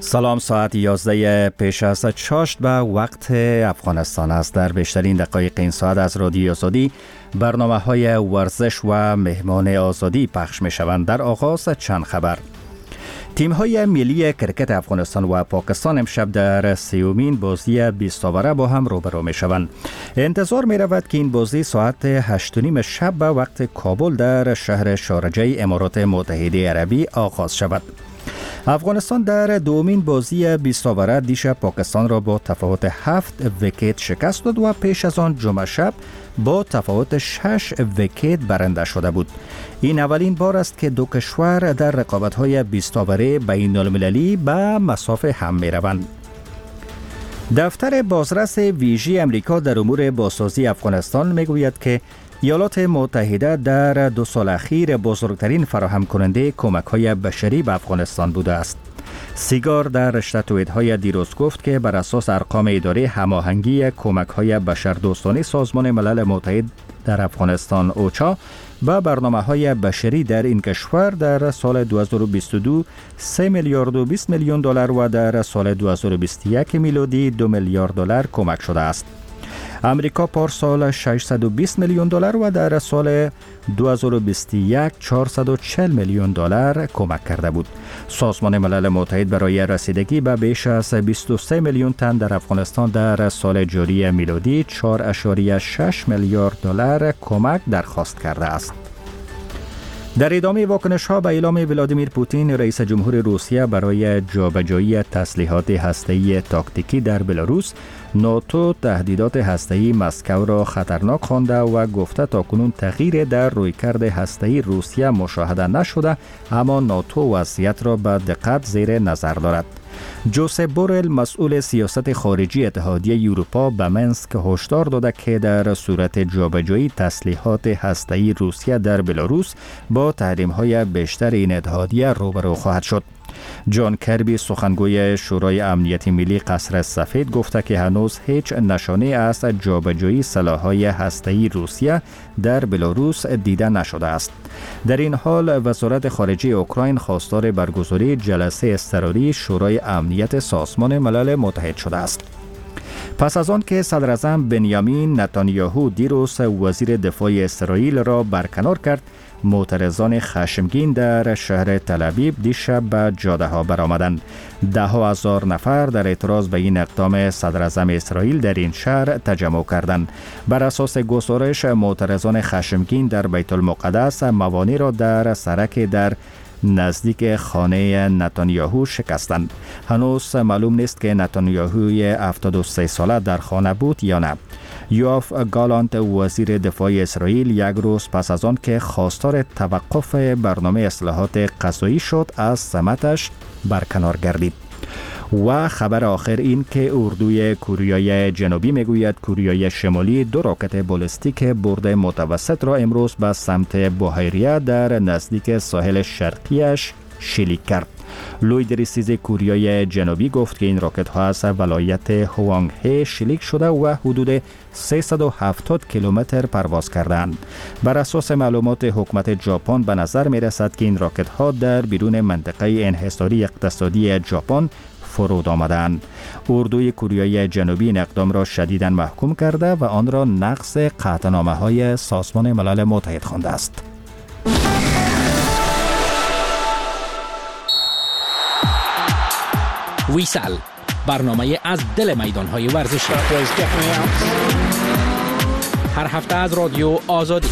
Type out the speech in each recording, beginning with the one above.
سلام، ساعت 11 پیش از چاشت به وقت افغانستان است. در بیشترین دقایق این ساعت از رادیو آزادی برنامه های ورزش و مهمان آزادی پخش می شوند. در آغاز چند خبر. تیم های ملی کرکت افغانستان و پاکستان امشب در سیومین بازی 20 اوره با هم روبرو می شوند. انتظار می رود که این بازی ساعت 8:30 شب به وقت کابل در شهر شارجه امارات متحده عربی آغاز شود. افغانستان در دومین بازی 20 اوره دیشب پاکستان را با تفاوت 7 ویکت شکست داد و پیش از آن جمعه شب با تفاوت 6 ویکت برنده شده بود. این اولین بار است که دو کشور در رقابت‌های 20 اوره بین المللی به مسافه هم می‌روند. دفتر بازرس ویژه امریکا در امور بازسازی افغانستان می‌گوید که ایالات متحده در 2 سال اخیر بزرگترین فراهم کننده کمک‌های بشری به افغانستان بوده است. سیگار در رشته توییت‌های دیروز گفت که بر اساس ارقام اداره هماهنگی کمک‌های بشردوستانه سازمان ملل متحد در افغانستان اوچا با برنامه‌های بشری در این کشور در سال 2022 3 میلیارد و 20 میلیون دلار و در سال 2021 میلادی 2 میلیارد دلار کمک شده است. امریکا پارسال 620 میلیون دلار و در سال 2021 440 میلیون دلار کمک کرده بود. سازمان ملل متحد برای رسیدگی به بیش از 23 میلیون تن در افغانستان در سال جاری میلادی 4.6 میلیارد دلار کمک درخواست کرده است. در ادامه واکنش‌ها به اعلام ولادیمیر پوتین رئیس جمهور روسیه برای جابجایی تسلیحات هسته‌ای تاکتیکی در بلاروس، ناتو تهدیدات هسته‌ای مسکو را خطرناک خوانده و گفته تاکنون تغییر در رویکرد هسته‌ای روسیه مشاهده نشده، اما ناتو وضعیت را به دقت زیر نظر دارد. جوزپ بورل مسئول سیاست خارجی اتحادیه اروپا به منسک هشدار داده که در صورت جابجایی تسلیحات هسته‌ای روسیه در بلاروس با تحریم‌های بیشتر این اتحادیه روبرو خواهد شد. جان کربی سخنگوی شورای امنیت ملی قصر سفید گفته که هنوز هیچ نشانه از جابجایی سلاح‌های هسته‌ای روسیه در بلاروس دیده نشده است. در این حال وزارت خارجه اوکراین خواستار برگزاری جلسه اضطراری شورای امنیت سازمان ملل متحد شده است. پس از آن که صدر اعظم بنیامین نتانیاهو دیروز وزیر دفاع اسرائیل را برکنار کرد، معترضان خشمگین در شهر تل‌آویو دیشب به جاده‌ها برآمدند. 10,000 نفر در اعتراض به این اقدام صدر اعظم اسرائیل در این شهر تجمع کردند. بر اساس گزارش معترضان خشمگین در بیت المقدس موانع را در سرک در نزدیک خانه نتانیاهو شکستند. هنوز معلوم نیست که نتانیاهوی 73 ساله در خانه بود یا نه. یوآف گالانت وزیر دفاع اسرائیل یک روز پس از آن که خواستار توقف برنامه اصلاحات غذایی شد از سمتش برکنار گردید. و خبر آخر این که اردوی کوریای جنوبی میگوید کوریای شمالی 2 راکت بالستیک برد متوسط را امروز به سمت بحیره در نزدیک ساحل شرقیش شلیک کرد. لوی دریسیز کوریای جنوبی گفت که این راکت ها از ولایت هوانگ هی شلیک شده و حدود 370 کیلومتر پرواز کردند. بر اساس معلومات حکومت ژاپن به نظر می رسد که این راکت ها در بیرون منطقه انحصاری اقتصادی ژاپن فرود آمدند. اردوی کوریای جنوبی این اقدام را شدیداً محکوم کرده و آن را نقض قطعنامه‌های سازمان ملل متحد خوانده است. ویسال، برنامه از دل میدان‌های ورزشی، هر هفته از رادیو آزادی.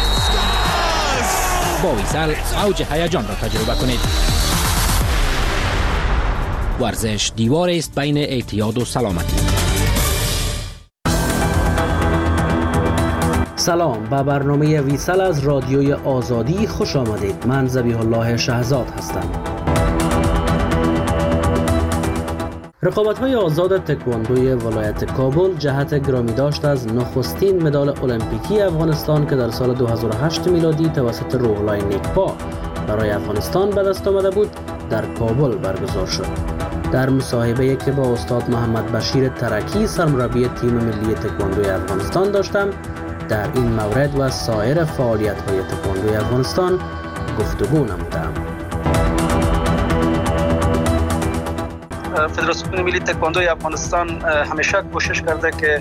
با ویسال اوج هیجان را تجربه کنید. ورزش دیوار است بین اعتیاد و سلامتی. سلام، به برنامه ویسال از رادیوی آزادی خوش آمدید. من ذبیح الله شهزاد هستم. رقابت‌های آزاد تکواندوی ولایت کابل جهت گرامی داشت از نخستین مدال المپیکی افغانستان که در سال 2008 میلادی توسط روح‌الله نیکپا برای افغانستان به دست آمده بود در کابل برگزار شد. در مصاحبه‌ای که با استاد محمد بشیر ترکی سرمربی تیم ملی تکواندوی افغانستان داشتم، در این مورد و سایر فعالیت‌های تکواندوی افغانستان گفتگو نمودم. فدراسیون ملی تکواندوی افغانستان همیشه کوشش کرده که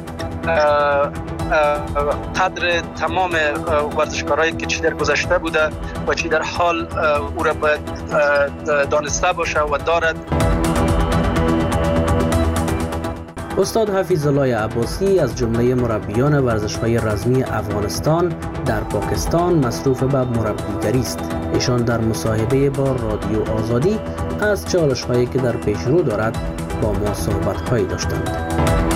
قدر تمام ورزشکارایی که چی در گذشته بوده و چی در حال او را باید دانسته باشه و دارد. استاد حفیظ الله عباسی از جمله مربیان ورزش‌های رزمی افغانستان در پاکستان مصروف به مربیگری است. ایشان در مصاحبه با رادیو آزادی از چالش‌هایی که در پیش رو دارد با ما صحبت‌هایی داشتند.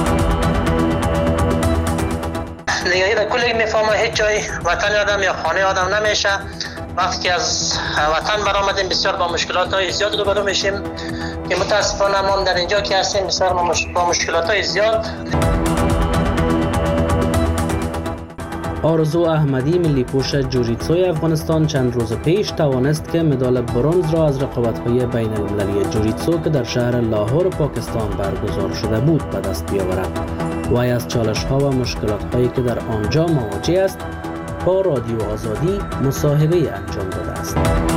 نگاهی به کل میفهمه هیچ جای وطن آدم یا خانه آدم نمیشه. وقتی که از وطن برآمدیم بسیار با مشکلات‌های زیاد روبرو میشیم که متاسفانه ما در اینجا که هستیم بسیار با مشکلات‌های زیاد. آرزو احمدی ملی پوش جوجیتسوی افغانستان چند روز پیش توانست که مدال برنز را از رقابت‌های بین المللی جوجیتسو که در شهر لاهور پاکستان برگزار شده بود به دست بیاورد. وی از چالش‌ها و مشکلات‌هایی که در آنجا مواجه است با رادیو آزادی مصاحبه انجام داده است.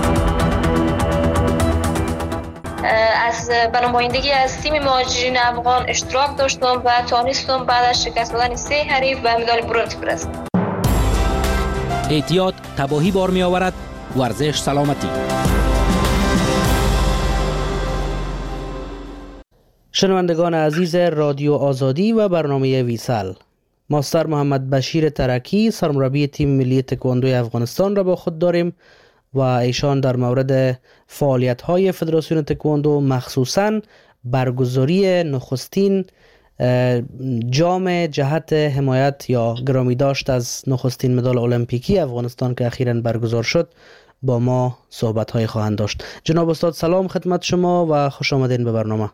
از نمایندگی از تیم مهاجرین افغان اشتراک داشتم و توانستم بعد از شکست دادن 3 حریف به مدال برنز برسم. اعتیاد تباهی بار می آورد، ورزش سلامتی. شنوندگان عزیز رادیو آزادی و برنامه ویسال، ماستر محمد بشیر ترکی سرمربی تیم ملی تکواندوی افغانستان را با خود داریم و ایشان در مورد فعالیت‌های فدراسیون تکواندو مخصوصاً برگزاری نخستین جام جهت حمایت یا گرامی داشت از نخستین مدال المپیکی افغانستان که اخیراً برگزار شد با ما صحبت‌های خواهند داشت. جناب استاد سلام خدمت شما و خوش آمدین به برنامه.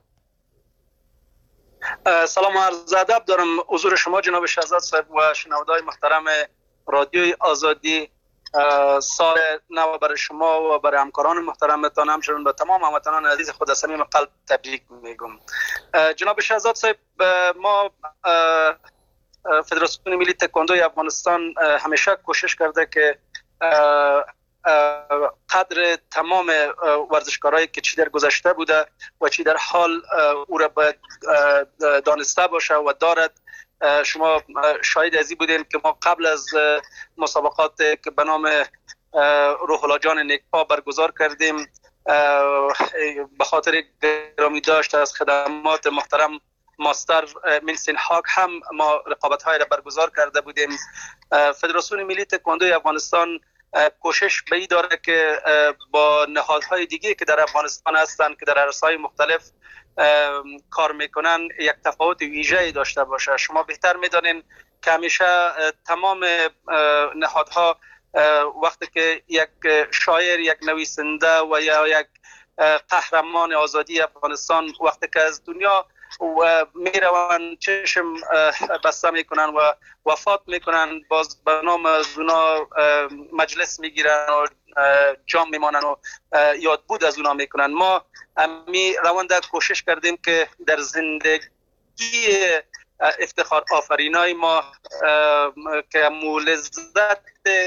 سلام و عرض ادب دارم حضور شما جناب شهزاد صاحب و شنونده‌های محترم رادیوی آزادی. سال نو برای شما و برای همکاران محترمتان همچنین به تمام هموطنان عزیز خود از صمیم قلب تبریک میگم. جناب شهزاد صاحب، ما فدراسیون ملی تکواندوی افغانستان همیشه کوشش کرده که قدر تمام ورزشکارایی که چی در گذشته بوده و چی در حال او را باید دانسته باشه و دارد. شما شاهد ازی بودین که ما قبل از مسابقات که به نام روح الله جان نیکپا برگزار کردیم به خاطر گرامی داشت از خدمات محترم ماستر منسین هاک هم ما رقابت‌های را برگزار کرده بودیم. فدراسیون ملی تکواندوی افغانستان کوشش به این داره که با نهادهای دیگه که در افغانستان هستند که در عرصه‌های مختلف کار میکنن یک تفاوت ویژه‌ای داشته باشه. شما بهتر میدانین که همیشه تمام نهادها وقتی که یک شاعر، یک نویسنده و یا یک قهرمان آزادی افغانستان وقتی که از دنیا و میروند چشم بسته میکنن و وفات میکنن، باز به نام از اونا مجلس میگیرن و جام میمانن و یادبود از اونا میکنن. ما می روند کوشش کردیم که در زندگی افتخار آفرینای ما که مولزت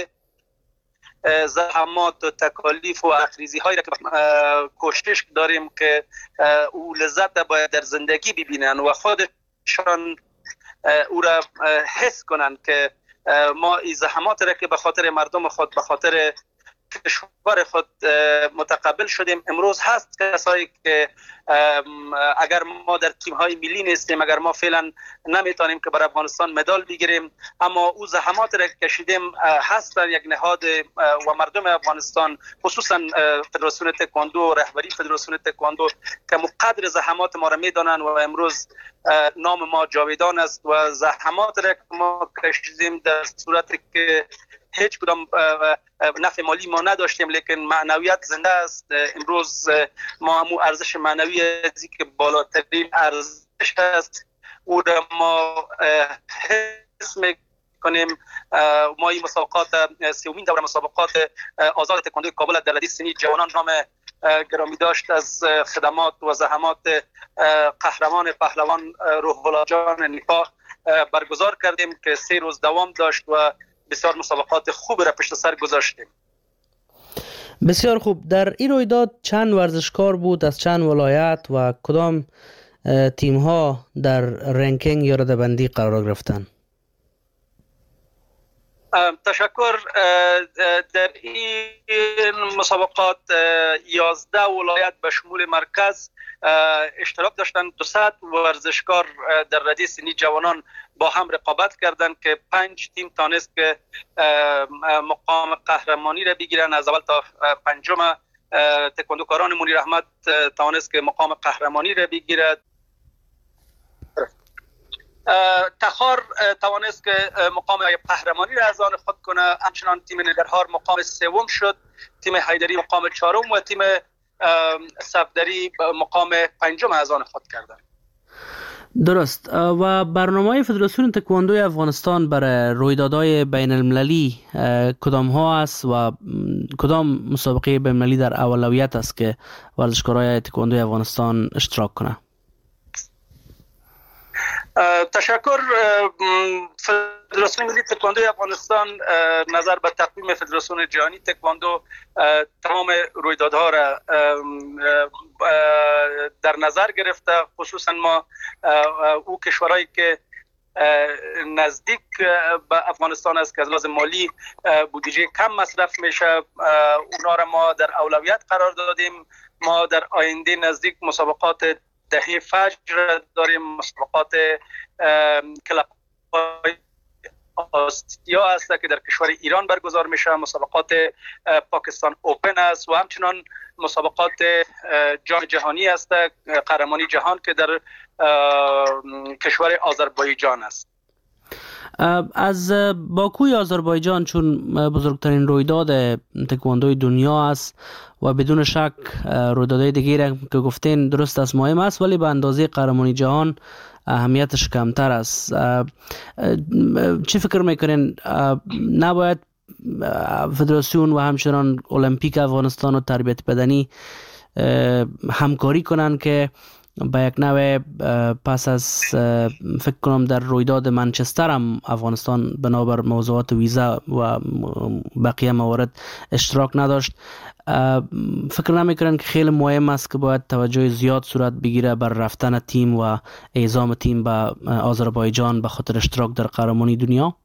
زحمات و تکالیف و اخریزی هایی را که کوشش داریم که او لذت باید در زندگی ببینن و خودشان او را حس کنن که ما این زحمات را که به خاطر مردم خود، به خاطر کشور خود متقبل شدیم. امروز هست کسایی که اگر ما در تیم های ملی نیستیم، اگر ما فعلا نمیتونیم که برای افغانستان مدال بگیریم، اما او زحمات را کشیدیم هستن یک نهاد و مردم افغانستان، خصوصا فدراسیون تکواندو و رهبری فدراسیون تکواندو که مقدر زحمات ما را میدانن و امروز نام ما جاویدان است و زحمات را که ما کشیدیم در صورتی که هیچ کدام نفع مالی ما نداشتیم، لیکن معنویت زنده است. امروز ما همون ارزش معنوی ازی که بالاترین ارزش است او را ما حس میکنیم. ما این مسابقات سومین دوره مسابقات آزاد تکواندوی کابل در ردیف سنی جوانان نام گرامی داشت از خدمات و زحمات قهرمان پهلوان روح الله جان نیکا برگزار کردیم که 3 روز دوام داشت و بسیار مسابقات خوب را پشت سر گذاشتیم. بسیار خوب. در این رویداد چند ورزشکار بود از چند ولایت و کدام تیم ها در رنکینگ یا رده‌بندی قرار گرفتند؟ تشکر. در این مسابقات 11 ولایت به شمول مرکز اشتراک داشتند. 200 ورزشکار در رده سنی جوانان با هم رقابت کردند که 5 تیم تانست که مقام قهرمانی را بگیرند. از اول تا پنجم تکواندوکاران منیر احمد توانست که مقام قهرمانی را بگیرد. تخار توانست که مقام قهرمانی را از آن خود کنه. همچنان تیم نگرهار مقام سوم شد، تیم حیدری مقام چهارم و تیم صفدری مقام پنجم از آن خود کردند. درست. و برنامه فدراسیون تکواندوی افغانستان برای رویدادهای بین المللی کدام ها است و کدام مسابقه بین المللی در اولویت است که ورزشکارای تکواندوی افغانستان اشتراک کنند؟ تشکر. فدراسیون ملی تکواندوی افغانستان نظر به تقویم فدراسیون جهانی تکواندو تمام رویدادها را در نظر گرفته. خصوصا ما او کشورهایی که نزدیک به افغانستان است که از لحاظ مالی بودجه کم مصرف میشه، اونا را ما در اولویت قرار دادیم. ما در آینده نزدیک مسابقات دهه فجر داریم، مسابقات کلاب آسیا است که در کشور ایران برگزار میشه، مسابقات پاکستان اوپن است و همچنان مسابقات جام جهانی است، قهرمانی جهان که در کشور آذربایجان است. از باکوی آذربایجان چون بزرگترین رویداد تکواندوی دنیا است و بدون شک رویدادهای دیگه که گفتین درست است مهم است، ولی به اندازه قهرمانی جهان اهمیتش کمتر است. چی فکر میکنین نباید فدراسیون و همچنان المپیک افغانستان و تربیت بدنی همکاری کنن که با یک نوع پس از فکر کنم در رویداد منچستر هم افغانستان بنابر موضوعات ویزا و بقیه موارد اشتراک نداشت، فکر نمیکنن که خیلی مهم است که باید توجه زیاد صورت بگیره بر رفتن تیم و اعزام تیم به آذربایجان به خاطر اشتراک در قهرمانی دنیا؟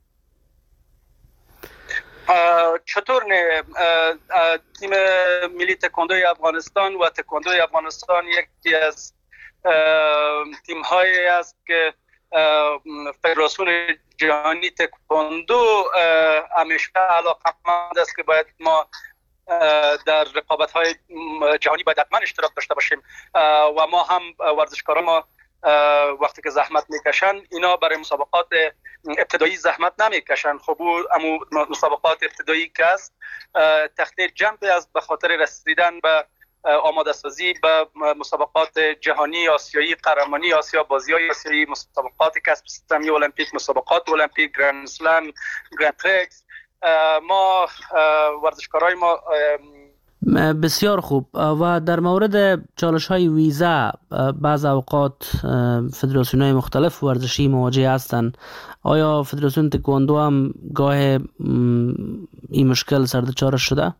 چطور نه؟ تیم ملی تکواندوی افغانستان و تکواندوی افغانستان یکی از تیم هایی است که فدراسیون جهانی تکواندو همیشه علاقمند است که باید ما در رقابت های جهانی باید حتما اشتراک داشته باشیم و ما هم ورزشکاران ما وقتی که زحمت میکشن اینا برای مسابقات ابتدایی زحمت نمیکشن. خب امو مسابقات ابتدایی که است تخته جنب است به خاطر رسیدن به آماده سازی به مسابقات جهانی آسیایی، قهرمانی آسیا، بازی‌های آسیایی، مسابقات کسب سهمیه المپیک، مسابقات المپیک، گرند اسلم، گرند پرکس. ما ورزشکارای ما بسیار خوب. و در مورد چالش های ویزا بعض اوقات فدراسیون های مختلف ورزشی مواجه هستند. آیا فدراسیون تکواندو هم گاه این مشکل سردچارش شده؟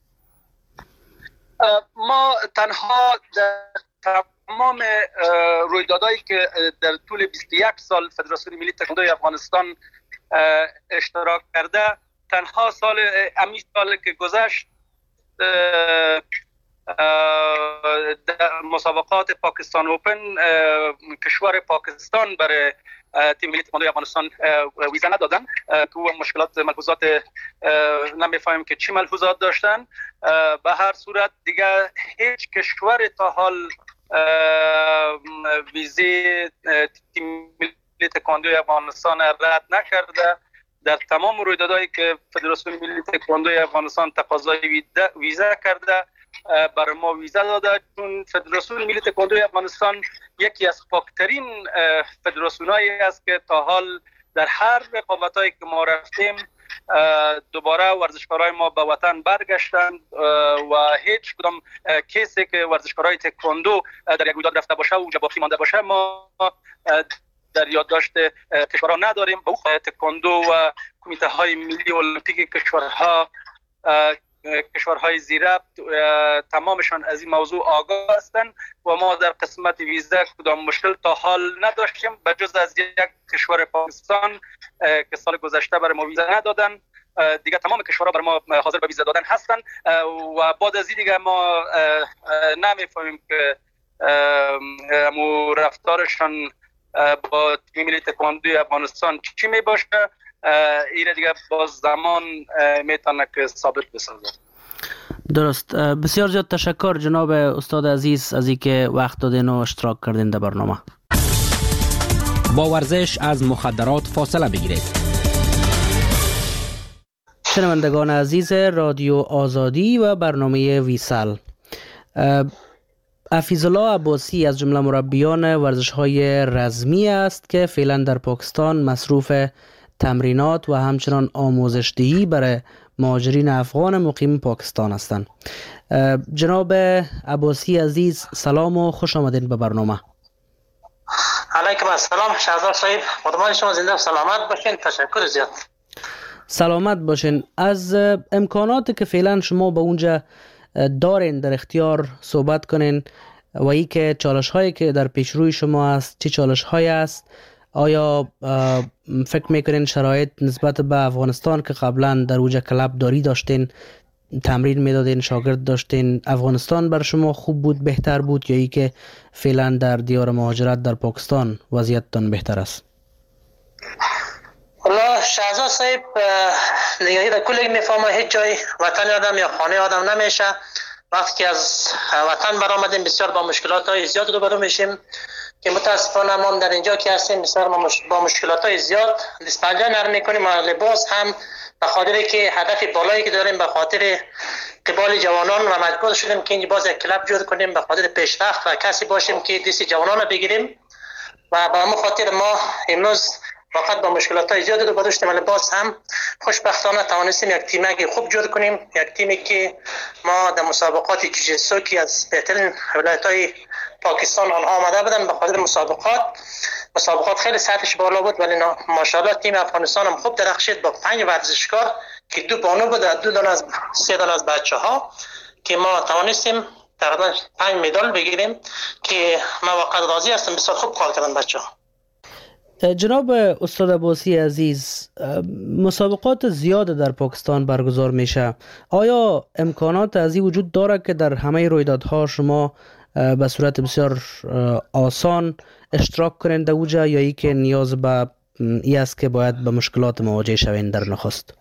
ما تنها در تمام رویدادهایی که در طول 21 سال فدراسیون ملی تکواندوی افغانستان اشتراک کرده، تنها سال که گذشت مسابقات پاکستان اوپن کشور پاکستان برای تیم ملی تکواندوی افغانستان ویزا ندادن. تو مشکلات ملحوظات نمیفهمیم که چی ملحوظات داشتن. به هر صورت دیگه هیچ کشور تا حال ویزی تیم ملی تکواندوی افغانستان رد نکرده. در تمام رویدادهایی که فدراسیون ملی تکواندوی افغانستان تقاضای ویزا کرده برای ما ویزا داده، چون فدراسیون ملی تکواندوی افغانستان یکی از پاکترین فدراسیونایی است که تا حال در هر رقابتایی که ما رفتیم دوباره ورزشکارای ما به وطن برگشتند و هیچ کدام کیسی که ورزشکارای تکواندو در یک رویداد رفته باشه و اونجا باقی مانده باشه ما در یادداشت کشورها نداریم. تکواندو و کمیته های ملی المپیک کشورها کشورهای زیره تمامشان از این موضوع آگاه هستند و ما در قسمت ویزا کدام مشکل تا حال نداشتیم به جز از یک کشور پاکستان که سال گذشته برای ما ویزا ندادن. دیگه تمام کشورها برای ما حاضر به ویزا دادن هستن و بعد از این دیگه ما نمیفهمیم که رفتارشان با تیم ملی تکواندوی افغانستان چی می باشه. این دیگه باز زمان میتونه که ثابت بسازه. درست. بسیار زیاد تشکر جناب استاد عزیز از اینکه وقت دادین و اشتراک کردین در برنامه. با ورزش از مخدرات فاصله بگیرید. شنوندگان عزیز رادیو آزادی و برنامه ویسال، حفیظالله عباسی از جمله مربیان ورزش‌های رزمی است که فعلا در پاکستان مصروف تمرینات و همچنان آموزش‌دهی برای مهاجرین افغان مقیم پاکستان هستند. جناب عباسی عزیز سلام و خوش آمدین به برنامه. علیکم السلام شهزاد صاحب، خدمت شما زنده و سلامت باشین. تشکر زیاد. سلامت باشین. از امکاناتی که فعلا شما به اونجا دارین در اختیار صحبت کنین و ای که چالش هایی که در پیش روی شما است چه چالش هایی است؟ آیا فکر میکنین شرایط نسبت به افغانستان که قبلا در اونجا کلب داری داشتین، تمرین میدادین، شاگرد داشتین، افغانستان بر شما خوب بود، بهتر بود، یا ای که فعلا در دیار مهاجرت در پاکستان وضعیتتان بهتر است؟ والله شهزاد صاحب نگاهی در کل میفهمه هیچ جای وطن آدم یا خانه آدم نمیشه. وقتی که از وطن برآمدیم بسیار با مشکلات های زیاد روبرو میشیم که متاسفانه ما در اینجا که هستیم بسیار با مشکلات های زیاد دستپنجه نرم میکنیم و لباس هم به خاطر که هدف بالایی که داریم به خاطر قبال جوانان و مجبور شدیم که اینجا باز یک کلب جور کنیم به خاطر پیشرفت و کسی باشیم که دست جوانان رو بگیریم و به همون خاطر ما امروز فقط با مشکلات های زیاد روبرو شدیم. ولی باز هم خوشبختانه توانستیم یک تیمی خوب جور کنیم، یک تیمی که ما در مسابقات جوجیتسو که از بهترین ولایت های پاکستان آنها آمده بودن به خاطر مسابقات خیلی سطحش بالا بود، ولی ماشاءالله تیم افغانستان هم خوب درخشید با 5 ورزشکار که 2 بانو بود و 2 دانه از 3 دانه از بچه‌ها که ما توانستیم تقریبا 5 مدال بگیریم که ما واقعا راضی هستم. بسیار خوب کار کردن بچه‌ها. جناب استاد عباسی عزیز، مسابقات زیاد در پاکستان برگزار میشه. آیا امکانات از این وجود داره که در همه رویدادها شما به صورت بسیار آسان اشتراک کنند در اوجا، یا ای که نیاز به ای است که باید به مشکلات مواجه شوین در نخست؟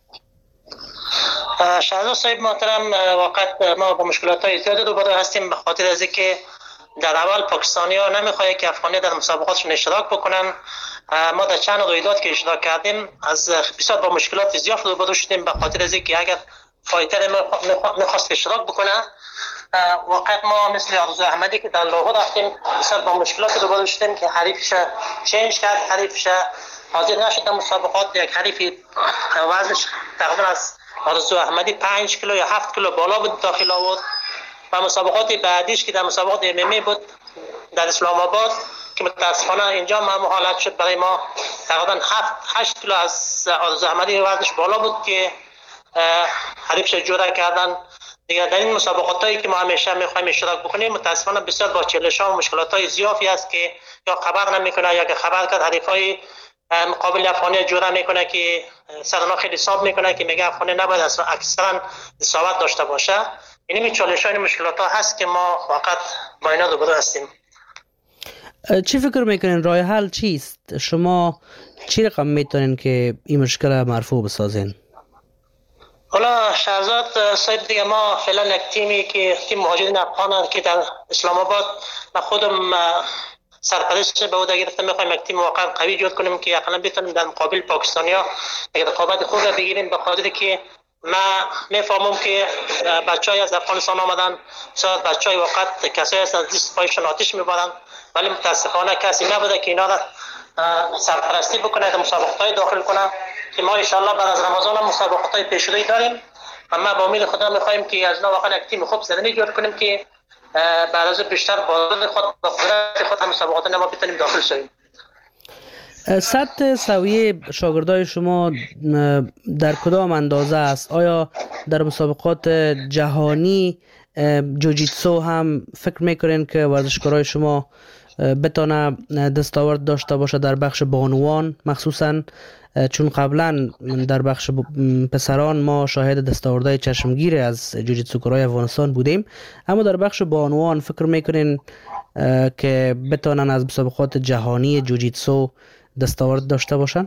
شهزاد صاحب محترم، واقعا ما با مشکلات های زیاد روبرو هستیم به خاطر از اینکه در اول پاکستانی ها نمیخواهی که افغانی در مسابقاتشون اشتراک بکنن. ما در چند رویداد که اشتراک کردیم از بسیار با مشکلات زیاد روبرو شدیم به خاطر از اینکه اگر فایتر میخواست اشتراک بکنه واقعا ما مثل آرزو احمدی که در لاهور رفتیم بسیار با مشکلات روبرو شدیم که حریفش چنج کرد، حریفش حاضر نشد در مسابقات. یک حریف وزنش تقریبا از آرزو احمدی 5 کیلو یا 7 کیلو بالا بود داخل آورد و مسابقات بعدیش که در مسابقات MMA بود در اسلام آباد که متاسفانه اینجا هم حالت شد برای ما تقریبا 7-8 کیلو از آرزو احمدی وزنش بالا بود که حریفش جدا کردن. دیگه در این مسابقاتی که ما همیشه میخوایم اشتراک بکنیم متاسفانه بسیار با چالش‌ها و مشکلات‌های زیادی است که یا خبر نمیکنه یا که خبر کرد حریفای مقابل افغانی جوره میکنه که سرنا خیلی حساب میکنه که میگه افغانی نباید اکثرا اصابت داشته باشه. این چالش‌ها و مشکلات‌ها هست که ما فقط با اینا روبرو هستیم. چی فکر میکنین راه حل چیست؟ شما چی رقم میتونین که این مشکل مرفوع بسازین؟ حالا شهزاد صاحب دیگه ما فعلا یک تیمی که تیم مهاجرین افغان که در اسلام آباد من خودم سرپرست به عهده گرفتم میخوایم یک تیم واقعا قوی جور کنیم که اقلا بتونیم در مقابل پاکستانیا یک رقابت خوب را بگیریم به خاطر که ما میفهمم که بچهای از افغانستان آمدن شاید بچهای واقعا کسایی هستن دست پایشون آتش میبرن ولی متاسفانه کسی نبوده که اینا را سرپرستی بکنه در مسابقات داخل کنه که ما ان شاء الله بعد از رمضان مسابقات پیشروی داریم و ما با امید خدا میخوایم که از اینا واقعا یک تیم خوب زدنی جور کنیم که بعد از بیشتر با خود با قدرت خود مسابقات ما بتونیم داخل شویم. سطح سویه شاگردای شما در کدام اندازه است؟ آیا در مسابقات جهانی جوجیتسو هم فکر میکنین که ورزشکارای شما بتانه دستاورد داشته باشه در بخش بانوان مخصوصا؟ چون قبلا در بخش پسران ما شاهد دستاوردهای چشمگیر از جوجیتسوکارای افغانستان بودیم، اما در بخش بانوان فکر میکنین که بتانن از مسابقات جهانی جوجیتسو دستاورد داشته باشن؟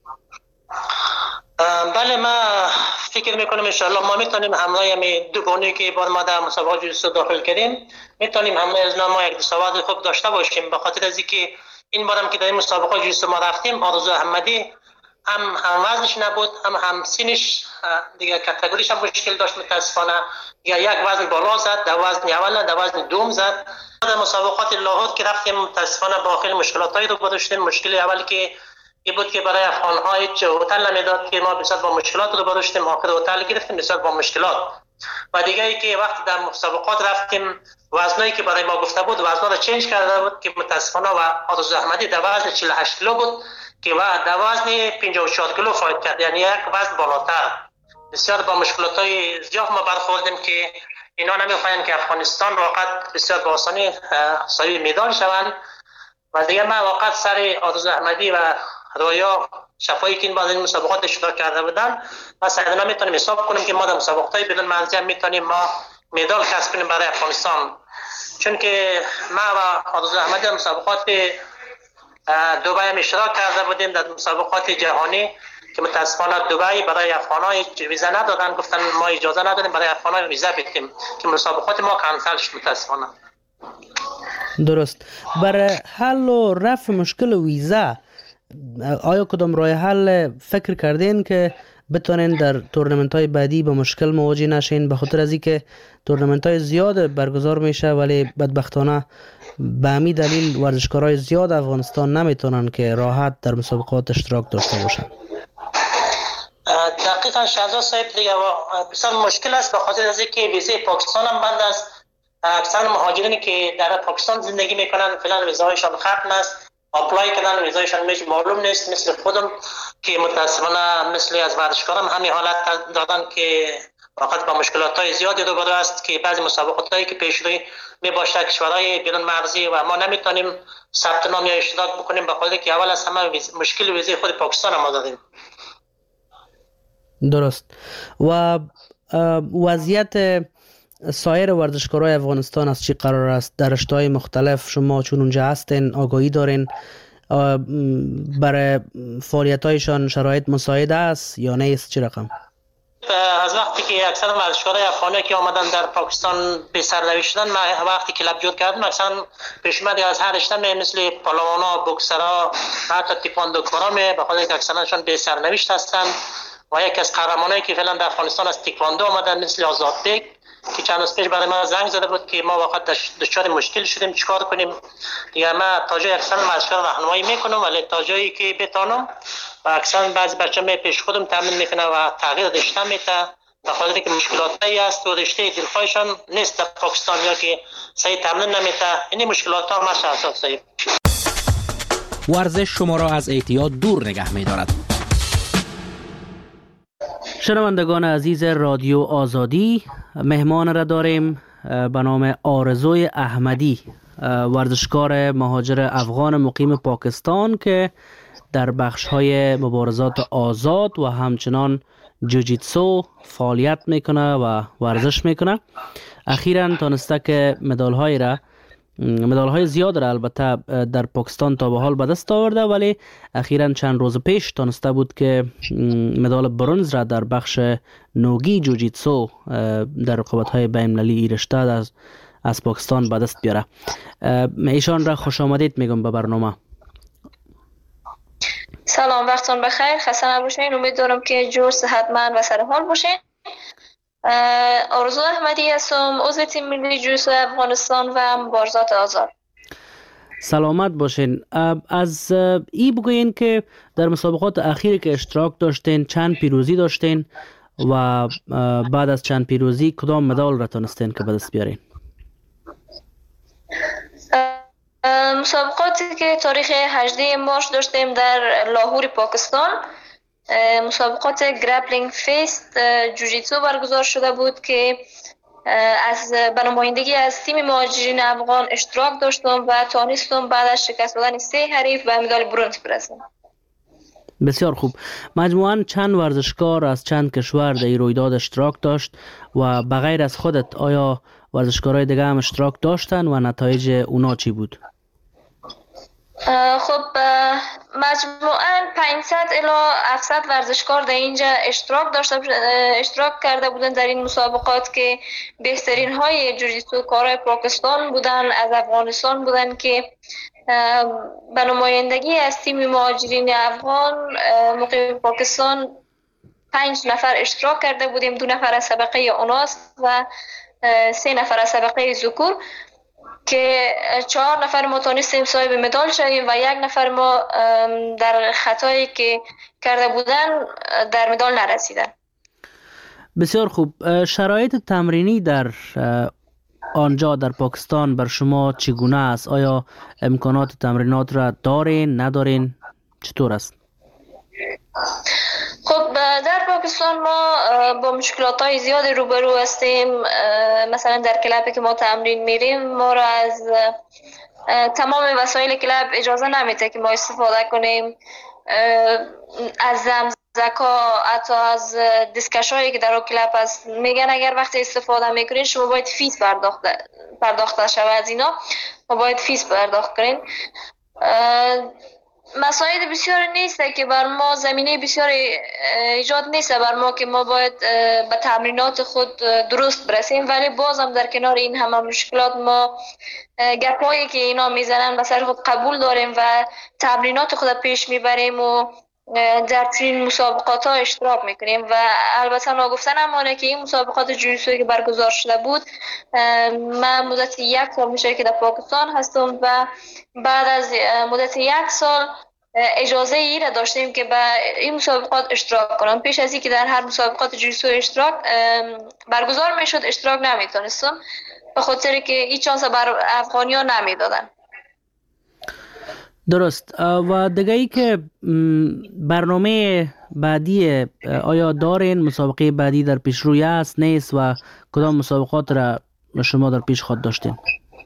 بله، ما فکر میکنم انشاءالله ما میتونیم همراه همین دو بانویی که بار ما در مسابقات جوجیتسو داخل کردیم میتونیم همراه از ما یک دستاورد خوب داشته باشیم، به خاطر از اینکه این بارم که در این مسابقات جوجیتسو ما رفتیم آرزو احمدی هم وزنش نبود هم سینش دیگه کاتگوریش هم مشکل داشت متاسفانه، یا یک وزن بالا زد، در وزن اول در وزن دوم زد. در مسابقات لاهور که رفتیم متاسفانه با خیلی مشکلاتایی رو داشتیم. مشکل اولی که این بود که برای افغان‌ها هیچ هتل نمیداد که ما بسیار با مشکلات رو داشتیم، آخر هتل گرفتیم بسیار با مشکلات. و دیگه ای که وقتی در مسابقات رفتیم وزنایی که برای ما گفته بود وزنا رو چنج کرده بود که متاسفانه و آرزو احمدی در وزن 48 کیلو بود که در وزن 54 کیلو فایت کرد، یعنی یک وزن بالاتر. بسیار با مشکلات‌های زیاد ما برخوردیم که اینا نمی‌خواین که افغانستان واقعا بسیار با آسانی صاحب مدال شوند. و دیگه ما واقعا سر آرزو احمدی و رویا شفایی که این بعد این مسابقات اشتراک کرده بودن و سعیدنا میتونیم حساب کنیم که ما در مسابقات بدون مرزی هم میتونیم ما مدال کسب کنیم برای افغانستان. چون که ما و آرزو احمدی در مسابقات دبی هم اشتراک کرده بودیم در مسابقات جهانی که متاسفانه دبی برای افغان‌ها ویزا ندادن، گفتن ما اجازه ندادیم برای افغان‌ها ویزا بدیم که مسابقات ما کانسل شد متاسفانه. درست. برای حل و رفع مشکل ویزا آیا کدام راه حل فکر کردین که بتونین در تورنمنت‌های بعدی با مشکل مواجه نشین؟ به خاطر از اینکه تورنمنت‌های زیاد برگزار میشه ولی بدبختانه به همین دلیل ورزشکارای زیاد افغانستان نمیتونن که راحت در مسابقات اشتراک داشته باشن. دقیقاً شهزاد صاحب دیگه بسیار مشکل است به خاطر از اینکه ویزای پاکستان هم بند است. اکثر مهاجرینی که در پاکستان زندگی میکنن فعلا ویزایشان ختم است، اپلای کردن ویزایشان میش معلوم نیست. مثل خودم که متاسفانه مثل از ورزشکارم همین حالت دادن که واقعا با مشکلات‌های زیادی روبرو است که بعضی مسابقاتایی که پیش روی میباشه کشورهای بیرون مرزی و ما نمیتونیم ثبت نام یا اشتراک بکنیم به خاطر که اول از همه مشکل ویزای خود پاکستان ما داریم. درست. و وضعیت سایر ورزشکارای افغانستان از چی قرار است؟ در رشته‌های مختلف شما چون اونجا هستین آگاهی دارین؟ برای فعالیت‌هایشان شرایط مساعد است یا نیست؟ چه رقم؟ از وقتی که اکثر ورزشکارای افغانی که آمدن در پاکستان به سرنوشت شدن، ما وقتی کلاب جور کردم اکثر پیشمد از هر رشته مثل پالوانا، بوکسرها، حتی تیکواندوکارا به خاطر که اکثرشون به سرنوشت هستند. و یک از قهرمانایی که فعلا در افغانستان از تیکواندو آمدن مثل آزادبک که چند روز پیش برای ما زنگ زده بود که ما واقعا دچار مشکل شدیم چیکار کنیم. دیگه ما تا جای اکثر ورزشکار راهنمایی میکنم ولی تا جایی که بتونم و اکثر بعضی بچه‌ها پیش خودم تامین میکنه و تغییر رشته میده به خاطر که مشکلاتی است و رشته دلخواهشان نیست در پاکستان یا که صحیح تامین نمیده. این مشکلات ها ما شخصا صحیح. ورزش شما را از اعتیاد دور نگه می‌دارد. شنوندگان عزیز رادیو آزادی، مهمان را داریم به نام آرزوی احمدی، ورزشکار مهاجر افغان مقیم پاکستان که در بخش‌های مبارزات آزاد و همچنان جوجیتسو فعالیت میکنه و ورزش میکنه. اخیراً تانسته که مدال‌های زیاد را البته در پاکستان تا به حال به دست آورده، ولی اخیراً چند روز پیش تانسته بود که مدال برنز را در بخش نوگی جوجیتسو در رقابت‌های بین‌المللی رشته از پاکستان به دست بیاره. ایشان را خوش آمدید میگم به برنامه. سلام، وقتتون بخیر، خسته نباشین. امیدوارم که جور، صحتمند و سر حال باشین. آرزو احمدی هستم، عضو تیم ملی جوجیتسو افغانستان و مبارزات آزاد. سلامت باشین. از ای بگوین که در مسابقات اخیری که اشتراک داشتین چند پیروزی داشتین و بعد از چند پیروزی کدام مدال را تونستین که به دست بیارین؟ مسابقاتی که تاریخ 18 مارس داشتیم در لاهور پاکستان، مسابقات گرپلینگ فیست جوجیتسو برگزار شده بود که از نمایندگی از تیم مهاجرین افغان اشتراک داشتم و توانستم بعد از شکست دادن 3 حریف به مدال برنز برسم. بسیار خوب. مجموعاً چند ورزشکار از چند کشور در این رویداد اشتراک داشت و بغیر از خودت آیا ورزشکارای دیگه هم اشتراک داشتن و نتایج اونا چی بود؟ خب مجموعاً 500 الی 700 ورزشکار در اینجا اشتراک کرده بودن در این مسابقات که بهترین های جوجیتسو کارای پاکستان بودن، از افغانستان بودن که به نمایندگی از تیم مهاجرین افغان مقیم پاکستان 5 نفر اشتراک کرده بودیم، 2 نفر از طبقه اناث و 3 نفر از طبقه ذکور که 4 نفر ما تونستیم صاحب مدال شویم و 1 نفر ما در خطایی که کرده بودن در مدال نرسیدن. بسیار خوب. شرایط تمرینی در آنجا در پاکستان بر شما چگونه است؟ آیا امکانات تمرینات را دارین ندارین؟ چطور است؟ خب در پاکستان ما با مشکلات های زیادی روبرو هستیم. مثلا در کلابی که ما تمرین میریم ما را از تمام وسایل کلاب اجازه نمیده که ما استفاده کنیم، از زمزکا حتی از دیسکش هایی که در کلاب هست میگن اگر وقتی استفاده میکنین شما باید فیس پرداخته شود، از اینا ما باید فیس پرداخت کنین. مساعد بسیار نیست که بر ما زمینه بسیار ایجاد نیست بر ما که ما باید به تمرینات خود درست برسیم، ولی بازم در کنار این همه مشکلات ما گپایی که اینا میزنن به سر خود قبول داریم و تمرینات خود پیش میبریم و در چنین مسابقات ها اشتراک میکنیم. و البته ناگفتن امانه که این مسابقات جوجیتسو که برگزار شده بود من مدت 1 سال میشه که در پاکستان هستم و بعد از مدت 1 سال اجازه ای را داشتیم که به این مسابقات اشتراک کنم. پیش از اینکه در هر مسابقات جوجیتسو اشتراک برگزار میشد اشتراک نمیتونستم به خاطر که این چانس بر افغانیا نمیدادن. درست. و دیگه ای که برنامه بعدی آیا دارین؟ مسابقه بعدی در پیش روی است نیست و کدام مسابقات را شما در پیش خود داشتین؟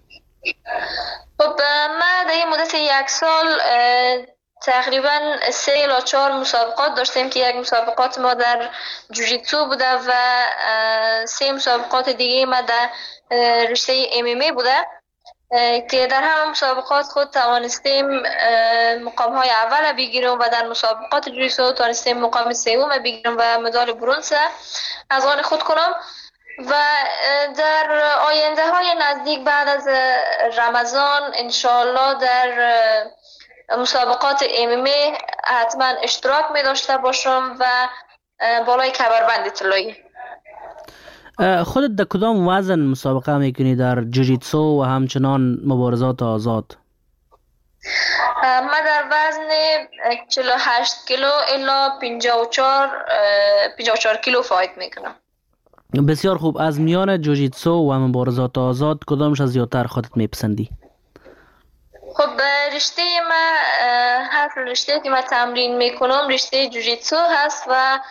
خب ما در این مدت 1 سال تقریبا 3 الی 4 مسابقات داشتیم که 1 مسابقات ما در جوجیتسو بوده و 3 مسابقات دیگه ما در رشته MMA بوده که در همه مسابقات خود توانستیم مقام های اول بگیریم و در مسابقات جوجیتسو توانستیم مقام 3 بگیریم و مدال برنز از آن خود کنم. و در آینده های نزدیک بعد از رمضان انشاءالله در مسابقات MMA حتما اشتراک می داشته باشم و بالای کمربند طلایی. خودت در کدام وزن مسابقه میکنی در جوجیتسو و همچنان مبارزات آزاد؟ من در وزن 48 کیلو الی 54 کیلو فایت میکنم. بسیار خوب. از میان جوجیتسو و مبارزات آزاد کدامش از زیادتر خودت میپسندی؟ خب رشته ما هر رشته که من تمرین میکنم رشته جوجیتسو هست و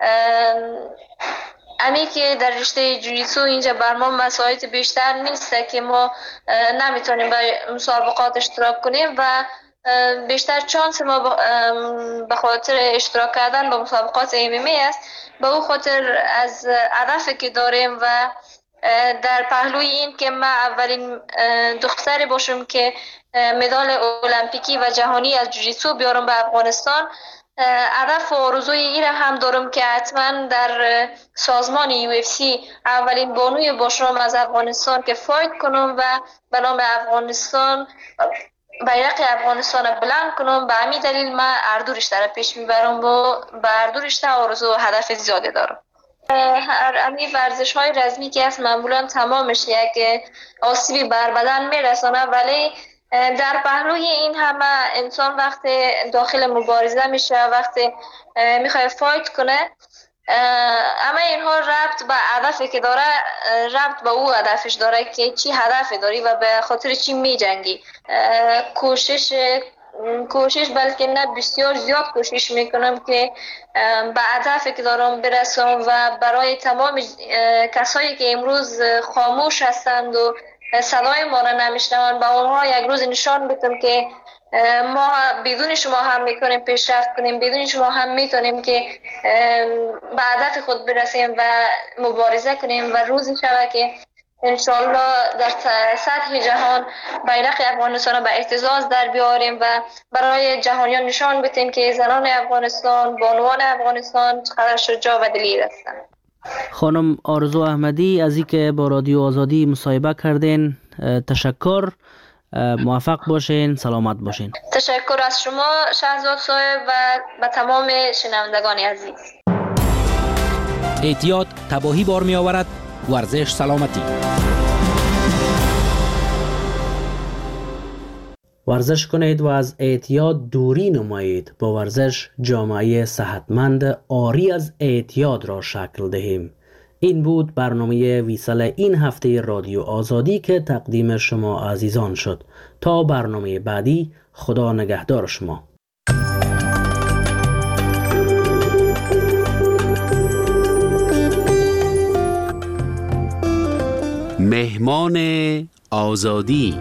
امی که در رشته جوجیتسو اینجا بر ما مساعد بیشتر نیست که ما نمیتونیم به مسابقات اشتراک کنیم و بیشتر چانس ما به خاطر اشتراک کردن به مسابقات MMA است. به او خاطر از هدفی که داریم و در پهلوی این که من اولین دختری باشم که مدال المپیکی و جهانی از جوجیتسو بیارم به افغانستان، هدف و آرزوی این هم دارم که حتما در سازمان UFC اولین بانوی باشم از افغانستان که فایت کنم و به نام افغانستان بیرق افغانستان بلند کنم. به همین دلیل من هر دو رشته را پیش میبرم و به هر دو رشته آرزو و هدف زیاده دارم. همین ورزش های رزمی که هست معمولا تمامش یک آسیبی بر بدن میرسانه، ولی در پهلوی این همه انسان وقتی داخل مبارزه میشه، وقتی میخواد فایت کنه، اما اینها ربط به هدفی که داره، ربط به او هدفش داره که چی هدفی داری و به خاطر چی می جنگی. کوشش بلکه نه بسیار زیاد کوشش میکنم که به هدفی که دارم برسم و برای تمام کسایی که امروز خاموش هستند و صدای ما را نمیشنوند به اونها یک روز نشان بدم که ما بدون شما هم میکنیم پیشرفت کنیم، بدون شما هم میتونیم که به هدف خود برسیم و مبارزه کنیم و روزی شود که انشالله در سطح جهان بیرق افغانستان به اهتزاز در بیاریم و برای جهانیان نشان بدیم که زنان افغانستان، بانوان افغانستان چقدر شجاع و دلیر هستند. خانم آرزو احمدی از اینکه با رادیو آزادی مصاحبه کردین تشکر. موفق باشین، سلامت باشین. تشکر از شما شهزاد صاحب و به تمام شنوندگان عزیز. اعتیاد تباهی بار می آورد، ورزش سلامتی. ورزش کنید و از اعتیاد دوری نمایید. با ورزش جامعه صحتمند عاری از اعتیاد را شکل دهیم. این بود برنامه ویسال این هفته رادیو آزادی که تقدیم شما عزیزان شد. تا برنامه بعدی، خدا نگهدار شما. مهمان آزادی.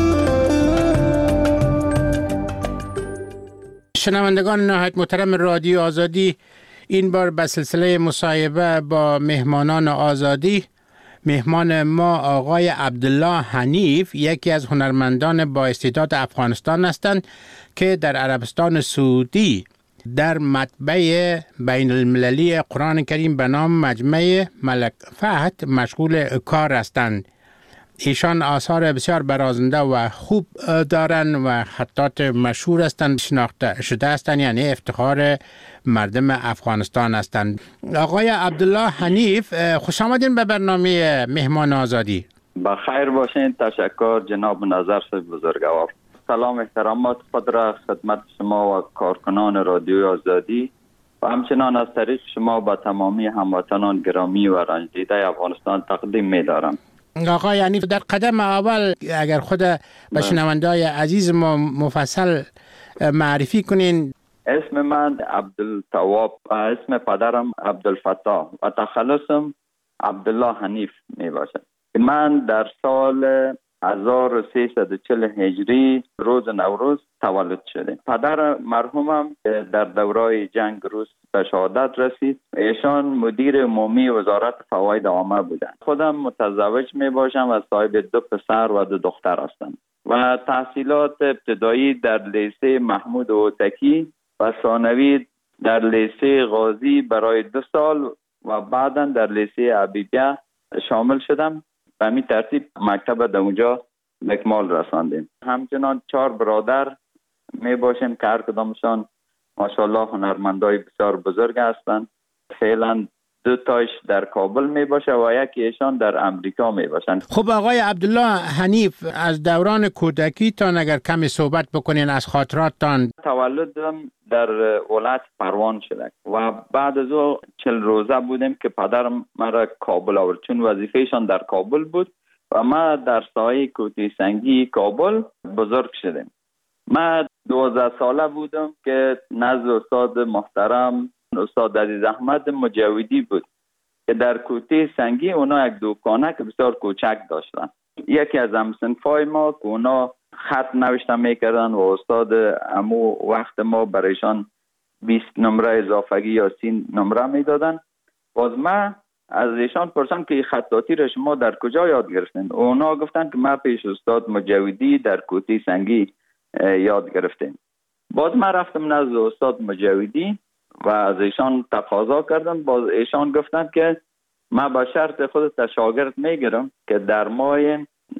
شنوندگان نهایت محترم رادیو آزادی، این بار به سلسله مصاحبه با مهمانان آزادی. مهمان ما آقای عبدالله حنیف، یکی از هنرمندان با استعداد افغانستان هستند که در عربستان سعودی در مطبع بین المللی قرآن کریم به نام مجمع ملک فهد مشغول کار هستند. ایشان آثار بسیار برازنده و خوب دارن و خطات مشهور هستند، شناخته شده هستند، یعنی افتخار مردم افغانستان هستند. آقای عبدالله حنیف، خوش آمدین به برنامه مهمان آزادی. بخیر باشین. تشکر جناب نظر صاحب بزرگوار. سلام احترامات خود را خدمت شما و کارکنان رادیو آزادی و همچنان از طریق شما با تمامی هموطنان گرامی و رنجیده افغانستان تقدیم می دارم. آقای یعنی در قدم اول اگر خود به شنونده‌های عزیز ما مفصل معرفی کنین. اسم من عبدالتواب و اسم پدرم عبدالفتاح و تخلصم عبدالله حنیف می باشد. من در سال 1340 هجری روز نوروز تولد شدم. پدر مرحومم در دورای جنگ روس به شهادت رسید. ایشان مدیر عمومی وزارت فواید عامه بودند. خودم متزوج می باشم و صاحب 2 پسر و 2 دختر هستم و تحصیلات ابتدایی در لیسه محمود هوتکی و ثانوی در لیسه غازی برای 2 سال و بعدا در لیسه حبیبیه شامل شدم. به همین ترتیب مکتب در اونجا به اکمال رساندیم. همچنان 4 برادر می باشیم که هر کدامشان ماشاءالله هنرمندای بسیار بزرگ هستند. فعلا 2 تاش در کابل می باشه و یکی ایشان در امریکا می باشند. خب آقای عبدالله حنیف، از دوران کودکی تا اگر کمی صحبت بکنین از خاطراتتان. تولدم در ولایت پروان شده و بعد از او 40 روزه بودیم که پدرم مرا کابل آورد، چون وظیفهشان در کابل بود و ما در سایه کوتی سنگی کابل بزرگ شدیم. ما 12 ساله بودم که نزد استاد محترم استاد عزیز احمد مجاودی بود که در کوتی سنگی اونا یک دکانه که بسیار کوچک داشتن. یکی از همسنفای ما که اونا خط نوشته میکردن و استاد امو وقت ما برایشان 20 نمره اضافگی یا 30 نمره میدادن. باز ما از ایشان پرسیدم که خطاطی را شما در کجا یاد گرفتین؟ اونا گفتن که ما پیش استاد مجاودی در کوتی سنگی یاد گرفتیم. باز ما رفتم نزد استاد مجاودی و از ایشان تقاضا کردم. باز ایشان گفتن که ما با شرط خودت شاگرد میگیرم که در ماه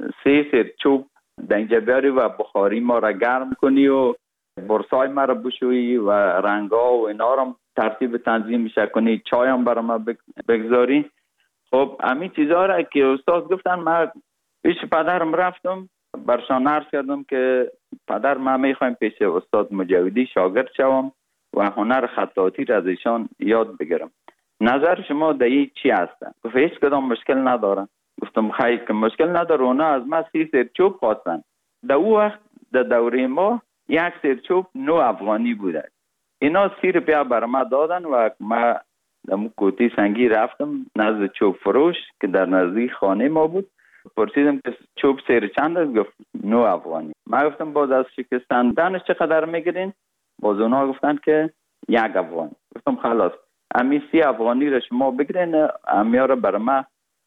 3 سیر چوب دنجه بیاری و بخاری ما را گرم کنی و برسای ما را بشویی و رنگا و اینا را ترتیب تنظیم میشه کنی، چای هم برای ما بگذاری. خب همین چیزها را که استاد گفتن ما پیش پدرم رفتم، برشان عرض کردم که پدر ما میخوایم پیش استاد مجاودی شاگرد شوم و هنر خطاطی را از ایشان یاد بگیرم. نظر شما در این چی هستن؟ گفت هیچ کدام مشکل ندارن. گفتم خیلی که مشکل نداره. اونا از ما 30 سیرچوب خواستن. در او وقت در دوره ما یک سیرچوب 9 افغانی بوده. اینا 30 روپیه بر ما دادن و ما در کوتی سنگی رفتم نزد چوب فروش که در نزدیک خانه ما بود. پرسیدم که چوب سیر چند است؟ گفت 9 افغانی. ما گفتم باز از شکستندنش چقدر میگیرین؟ باز اونا گفتن که 1 افغانی. گفتم خلاص امی 30 افغانی را شما بگیرین، امیا را بر ما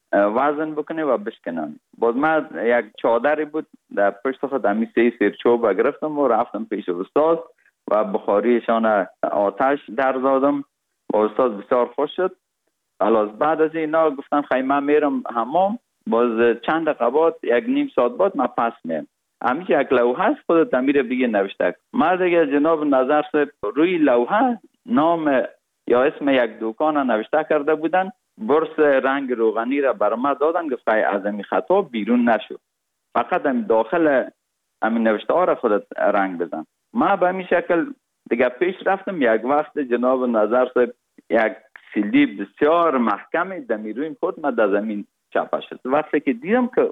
وزن بکنه و بشکنن. باز ما یک چادری بود در پشت خود امی 3 سیرچوب گرفتم و رفتم پیش استاد و بخاریشان آتش در زدم. با استاد بسیار خوش شد. خلاص بعد از اینا گفتن خیلی میرم حمام. باز چند دقیقه 1.5 ساعت بعد من پس میام. همیشه یک لوحه است خودت امیر بگی نوشته. ما دیگه جناب نظر صاحب روی لوحه نام یا اسم یک دکان نوشته کرده بودن. برس رنگ روغنی را بر ما دادن. گفت از این خطا بیرون نشو، فقط هم داخل همین نوشته ها را خودت رنگ بزن. ما به همین شکل دیگه پیش رفتم. یک وقت جناب نظر صاحب یک سیلی بسیار محکمی دمیروی خود ما در زمین چپه شد. وقتی که دیدم که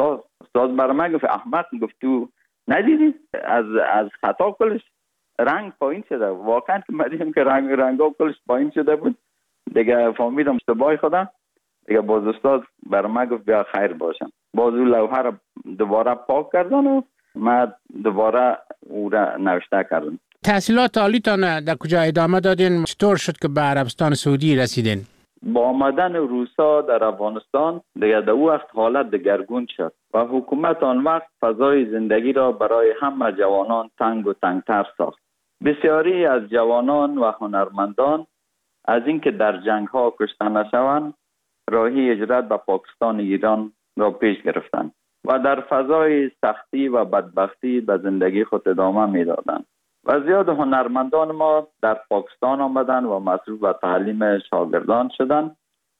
استاد برای من گفت احمد، گفت تو ندیدی از خطا کلش رنگ پایین شده. واقعا که من دیدم که رنگا کلش پایین شده بود. دیگه فهمیدم اشتباه خودم. دیگه باز استاد برای من گفت بیا خیر باشم. باز اون لوحه را دوباره پاک کردن و ما دوباره او را نوشته کردم. تحصیلات عالیتان در کجا ادامه دادین؟ چطور شد که به عربستان سعودی رسیدین؟ با آمدن روسا در افغانستان دیگه در او وقت حالت دگرگون شد و حکومت آن وقت فضای زندگی را برای همه جوانان تنگ و تنگتر ساخت. بسیاری از جوانان و هنرمندان از اینکه در جنگ ها کشته نشوند راهی هجرت به پاکستان ایران را پیش گرفتند و در فضای سختی و بدبختی به زندگی خود ادامه میدادند. و زیاد هنرمندان ما در پاکستان آمدند و مصروف به تعلیم شاگردان شدند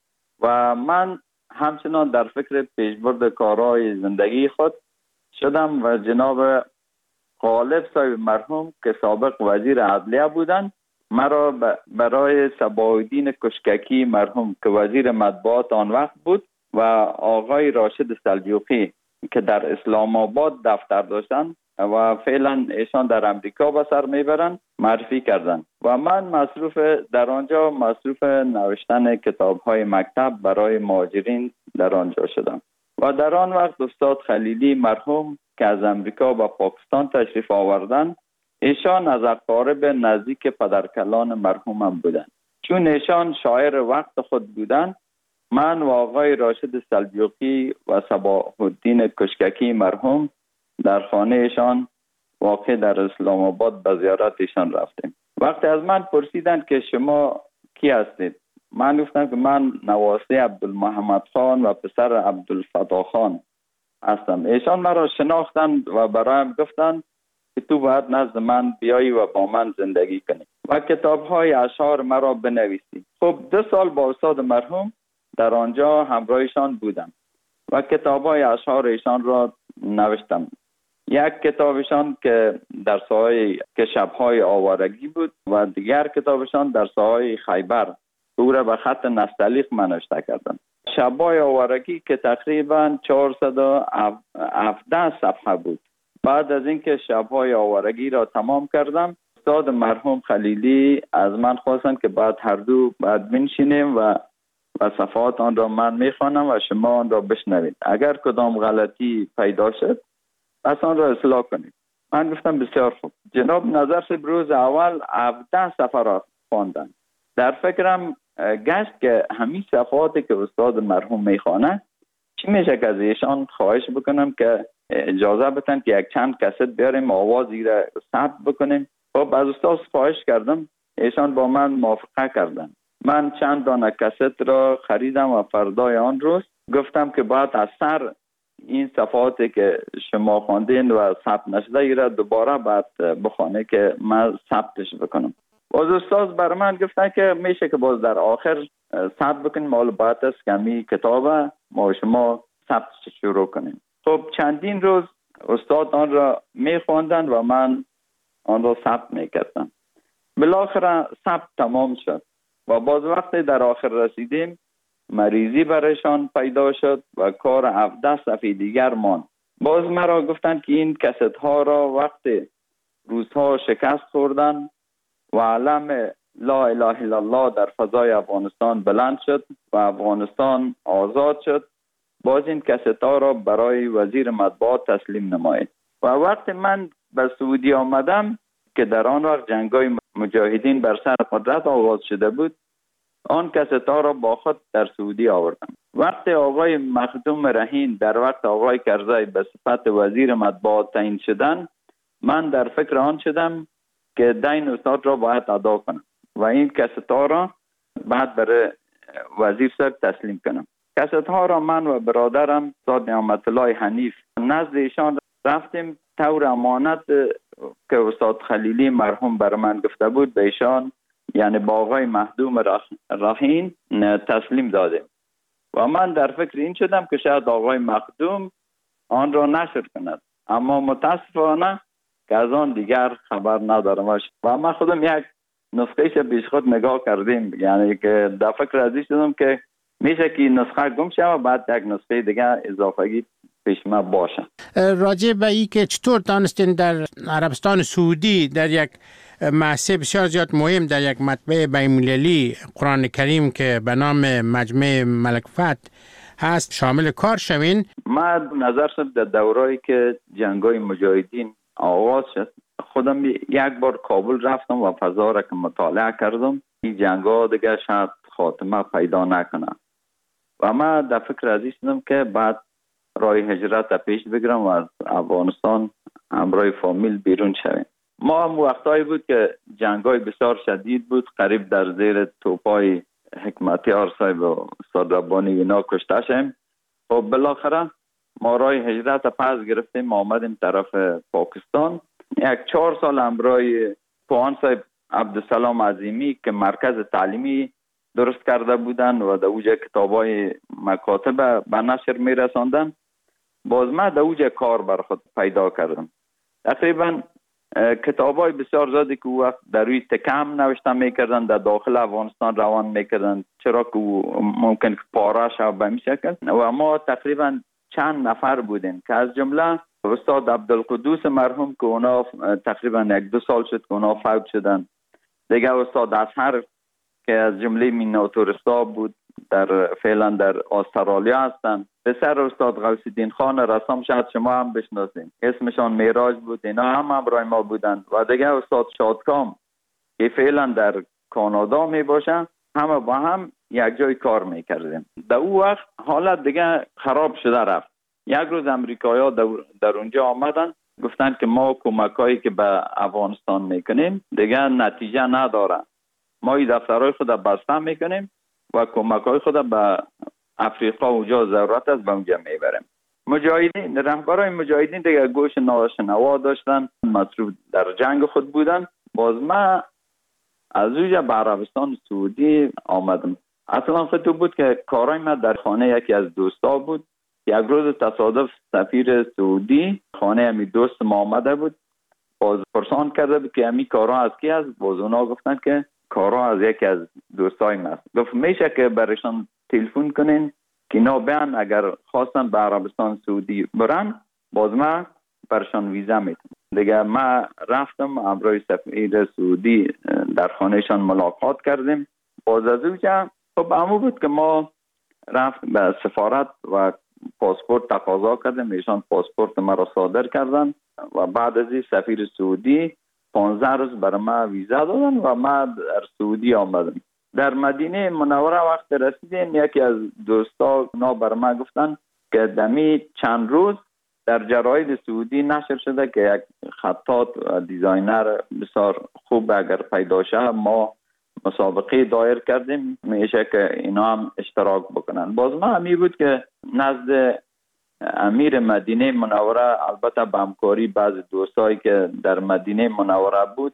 و من همچنان در فکر پیشبرد کارهای زندگی خود شدم و جناب غالب صاحب مرحوم که سابق وزیر عدلیه بودند مرا برای صباح‌الدین کشککی مرحوم که وزیر مطبوعات آن وقت بود و آقای راشد سلجوقی که در اسلام آباد دفتر داشتند و فعلا ایشان در امریکا به سر میبرند معرفی کردند و من در آنجا مصروف نوشتن کتاب‌های مکتب برای مهاجرین در آنجا شدم و در آن وقت استاد خلیلی مرحوم که از امریکا به پاکستان تشریف آوردند ایشان از اقارب نزدیک پدرکلان مرحومم بودند. چون ایشان شاعر وقت خود بودند من و آقای راشد سلجوقی و صباح‌الدین کشککی مرحوم در خانه ایشان واقع در اسلام آباد به زیارت ایشان رفتیم. وقتی از من پرسیدند که شما کی هستید؟ من گفتم که من نواسی عبدالمحمد خان و پسر عبدالفتاح خان هستم. ایشان مرا شناختند و برایم گفتند که تو باید نزد من بیایی و با من زندگی کنی و کتاب‌های اشعار مرا بنویسی. خب 2 سال با استاد مرحوم در آنجا همراهشان بودم و کتاب‌های اشعار ایشان را نوشتم. یک کتابشان که در ساحه که شب‌های آوارگی بود و دیگر کتابشان در ساحه خیبر او را به خط نستعلیق نوشته کردم. شب‌های آوارگی که تقریبا 417 صفحه بود. بعد از اینکه شب‌های آوارگی را تمام کردم استاد مرحوم خلیلی از من خواستند که بعد هر دو بعد بنشینیم و صفحات آن را من میخوانم و شما آن را بشنوید. اگر کدام غلطی پیدا شد پس آن را اصلاح کنید. من گفتم بسیار خوب. جناب نظر صاحب روز اول 17 صفحه را خواندن. در فکرم گشت که همین صفحاتی که استاد مرحوم میخوانه چی میشه که از ایشان خواهش بکنم که اجازه بدن که یک چند کست بیاریم آوازی را ثبت بکنیم. خب از استاد خواهش کردم، ایشان با من موافقه کردن. من چند دانه کست را خریدم و فردای آن روز گفتم که باید از سر این صفحاتی که شما خواندین و ثبت نشده ای را دوباره باید بخونه که من ثبتش بکنم. باز استاد بر من گفتن که میشه که باز در آخر ثبت بکنیم، مال باید است که همی کتاب ما شما ثبتش شروع کنیم. خب چندین روز استاد آن را میخواندن و من آن را ثبت میکردم. بالاخره ثبت تمام شد و باز وقتی در آخر رسیدیم مریضی برایشان پیدا شد و کار 17 صفحه دیگر ماند. باز مرا گفتند که این کست ها را وقتی روزها شکست خوردن و علم لا اله الا الله در فضای افغانستان بلند شد و افغانستان آزاد شد، باز این کست ها را برای وزیر مطبوعات تسلیم نمایید. و وقتی من به سعودی آمدم که در آن وقت جنگ‌های مجاهدین بر سر قدرت آغاز شده بود، آن کست ها را با خود در سعودی آوردم. وقتی آقای مخدوم رهین در وقت آقای کرزی به صفت وزیر مطبوعات تعیین شدن، من در فکر آن شدم که دین استاد را باید ادا کنم و این کست ها را بعد برای وزیر صاحب تسلیم کنم. کست ها را من و برادرم استاد نعمت الله حنیف نزد ایشان رفتیم، طور امانت که استاد خلیلی مرحوم بر من گفته بود به ایشان، یعنی با آقای مخدوم رهین تسلیم دادیم و من در فکر این شدم که شاید آقای مخدوم آن را نشر کند، اما متاسفانه که از آن دیگر خبر ندارم و من خودم یک نسخهش پیش خود نگاه کردیم، یعنی که در فکر ازی شدم که میشه که نسخه گم شه و بعد یک نسخه دیگر اضافگی پیش ما باشه. راجع به این که چطور دانستین در عربستان سعودی در یک محصه بسیار زیاد مهم در یک مطبع بین‌المللی قرآن کریم که به نام مجمع ملک فتح هست شامل کار شوین؟ ما نظر شد در دورایی که جنگ‌های مجاهدین آغاز شد، خودم یک بار کابل رفتم و فضا را که مطالعه کردم، این جنگ‌ها دیگه شاید خاتمه پیدا نکنه و ما در فکر ازی شدم که بعد راه هجرت پیش بگیرم و از افغانستان همراه فامیل بیرون شویم. ما هم وقتایی بود که جنگ‌های بسیار شدید بود، قریب در زیر توپای حکمتیار صاحب و استاد ربانی اینا کشته شدیم. خب بالاخره ما راه هجرت پس گرفتیم، آمدیم طرف پاکستان. 4 سال همراه پوان صاحب عبدالسلام عظیمی که مرکز تعلیمی درست کرده بودن و در اوجه کتابای مکاتب به نشر می رساندن، باز من در اوجه کار بر خود پیدا کردم. تقریبا کتابای بسیار زیادی که وقت در روی تکم نوشته میکردن در داخل افغانستان روان میکردن، چرا که ممکن که پاره شد به این شکل. و ما تقریبا چند نفر بودیم که از جمله استاد عبدالقدوس مرحوم که اونا تقریبا 1-2 سال شد که اونا فوت شدن، دیگه استاد اصحر که از جمله میناتورستا بود در فعلا در استرالیا هستن، پسر استاد غوث الدین خان رسام شاید شما هم بشناسین، اسمشان میراج بود، اینا هم همراه ما بودن و دیگه استاد شادکام که فعلا در کانادا می باشن، همه با هم یک جای کار میکردیم. در اون وقت حالت دیگه خراب شده رفت. یک روز امریکایی‌ها در اونجا آمدن، گفتن که ما کمکایی که به افغانستان میکنیم دیگه نتیجه نداره، ما این دفترهای خود بسته میکنیم و کمک‌های خود به افریقا اونجا ضرورت است به اونجا میبریم. مجاهدین، رهبرای مجاهدین دیگه گوش ناشنوا داشتن، مصروف در جنگ خود بودن. باز ما از اونجا به عربستان سعودی آمدم. اصلا خود بود که کارای ما در خانه یکی از دوستا بود. یک روز تصادف سفیر سعودی خانه همی دوست ما آمده بود، باز پرسان کرده بود که همی کارا از کی است؟ باز اونا گفتن که کارا از یکی از دوستای ما است. گفت میشه که برشان تلفن کنین که اینا بیان اگر خواستن به عربستان سعودی برن باز ما برشان ویزا میتونم. دیگه ما رفتم همراه سفیر سعودی در خانهشان ملاقات کردیم. باز از اونجا خب همون بود که ما رفت به سفارت و پاسپورت تقاضا کردیم، ایشان پاسپورت ما را صادر کردن و بعد از این سفیر سعودی 15 روز برای ما ویزا دادن و ما در سعودی آمدم. در مدینه منوره وقت رسیدیم، یکی از دوستا اونا برای ما گفتن که دمی چند روز در جراید سعودی نشر شده که یک خطاط و دیزاینر بسیار خوب اگر پیدا شه ما مسابقه دایر کردیم، میشه که اینا هم اشتراک بکنن. باز ما همی بود که نزد امیر مدینه منوره، البته به همکاری بعض دوستایی که در مدینه منوره بود،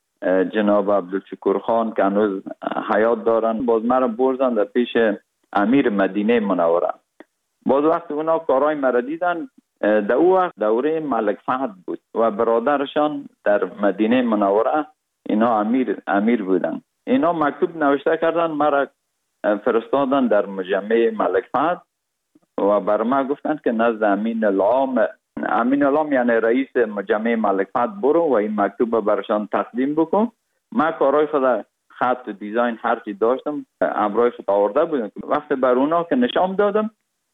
جناب عبدالشکور خان که هنوز حیات دارن، باز مرا بردن در پیش امیر مدینه منوره. باز وقت اونا کارهای مرا دیدن، در او وقت دوره ملک فهد بود و برادرشان در مدینه منوره اینا امیر بودن. اینا مکتوب نوشته کردن، مرا فرستادن در مجمع ملک فهد و بر ما گفتند که نزد امین العام یعنی رئیس مجمع ملک فهد برو و این مکتوب برشان تقدیم بکن. ما کارهای خود خط و دیزاین هر چی داشتم امرای خود آورده بودم. وقتی بر اونا که نشان دادم،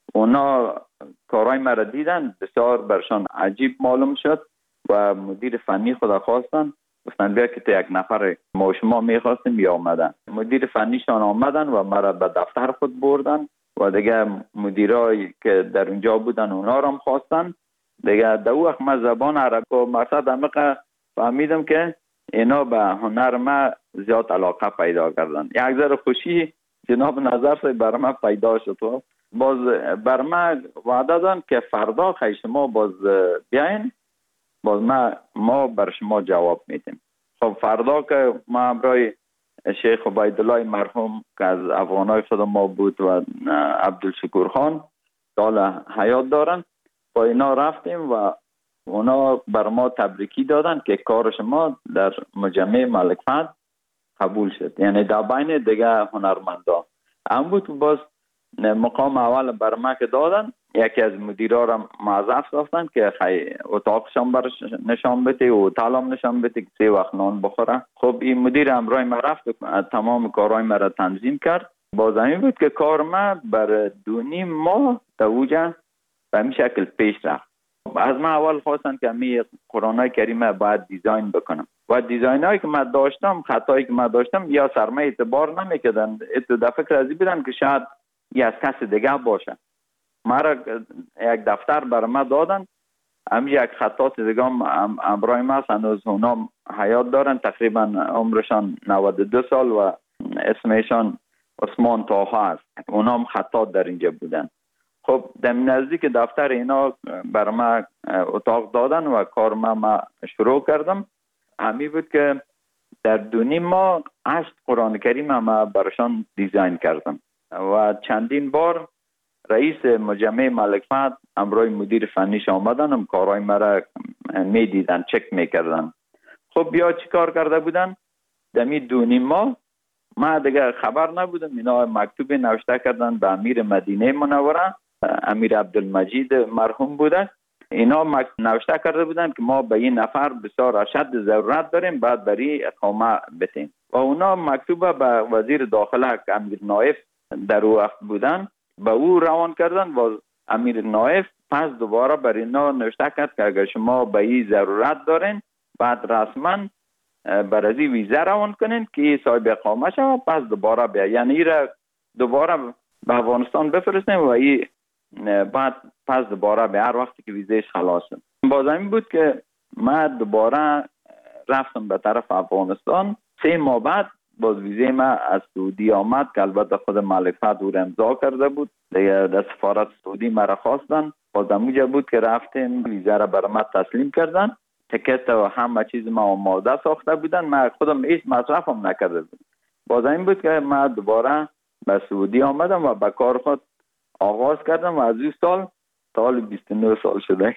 اونا کارهای مرا دیدن، بسیار برشان عجیب معلوم شد و مدیر فنی خود خواستن، گفتن بیا که یک نفر ما شما میخواستیم بیا آمدن. مدیر فنیشان آمدن و مرا به دفتر خود بردن و دیگه مدیرایی که در اونجا بودن اونا را هم خواستن. دیگه در وقت من زبان عربی و مقصد عمیق فهمیدم که اینا به هنر ما زیاد علاقه پیدا کردن. یک ذره خوشی جناب نظر سے بر ما پیدا شد. باز بر ما وعده دادن که فردا خیلی شما باز بیاین، باز ما بر شما جواب میدیم. خب فردا که ما امرای شیخ عبیدالله مرحوم که از افغانای خود ما بود و عبدالشکور خان سال حیات دارن، با اینا رفتیم و اونا بر ما تبریکی دادن که کار شما در مجمع ملک فهد قبول شد، یعنی در بین دیگه هنرمندا هم بود. باز مقام اول بر ما که دادن، یکی از مدیرا را معذرت خواستن که اتاقشان برش نشان بده و تعلم نشان بده که 3 وقت نان بخوره. خب این مدیر امرای ما رفت تمام کارهای ما را تنظیم کرد. باز همین بود که کار ما بر 2.5 ماه دوجه به این شکل پیش رفت. از من اول خواستن که می قرآن کریمه باید دیزاین بکنم و دیزاین هایی که من داشتم، خطایی که من داشتم یا سرمایه اعتبار نمیکردن. در فکر ازی بودن که شاید یه از کس دیگه باشه. مرا یک دفتر بر ما دادن، همین یک خطات دیگه امرای ما هنوز اونا حیات دارن، تقریبا عمرشان 92 سال و اسمشان عثمان طاها است. اونا هم خطات در اینجا بودن. خب در نزدیک دفتر اینا بر ما اتاق دادن و کار ما شروع کردم. همین بود که در 2.5 ماه 8 قرآن کریم ما برشان دیزاین کردم و چندین بار رئیس مجمع ملک فهد امرای مدیر فنیش آمدن، هم کارهای مرا می دیدن، چک می کردن. خب بیا چی کار کرده بودن؟ دمی 2.5 ماه ما دیگه خبر نبودم. اینا مکتوب نوشته کردن به امیر مدینه منوره، امیر عبدالمجید مرحوم بوده. اینا نوشته کرده بودن که ما به این نفر بسیار اشد ضرورت داریم، بعد بری اقامه بتیم. و اونا مکتوب به وزیر داخله که امیر نایف در او وقت بودن به او روان کردن و امیر نایف پس دوباره بر اینا نوشته کرد که اگر شما به این ضرورت دارین بعد رسما بر ازی ویزه روان کنین که صاحب اقامه شد، پس دوباره بیا، یعنی ای را دوباره به افغانستان بفرستیم و این بعد پس دوباره به هر وقتی که ویزهش خلاص شد. باز همین بود که من دوباره رفتم به طرف افغانستان. 3 ماه بعد باز ویزه ما از سعودی آمد که البته خود ملک فهد او را امضا کرده بود. دیگه در سفارت سعودی مرا خواستن، باز همونجا بود که رفتیم ویزه را برای ما تسلیم کردن. تکت و همه چیز ما آماده ساخته بودن، من خودم هیچ مصرفم نکرده بودم. باز این بود که من دوباره به سعودی آمدم و به کار خود آغاز کردم و از این سال 29 سال شده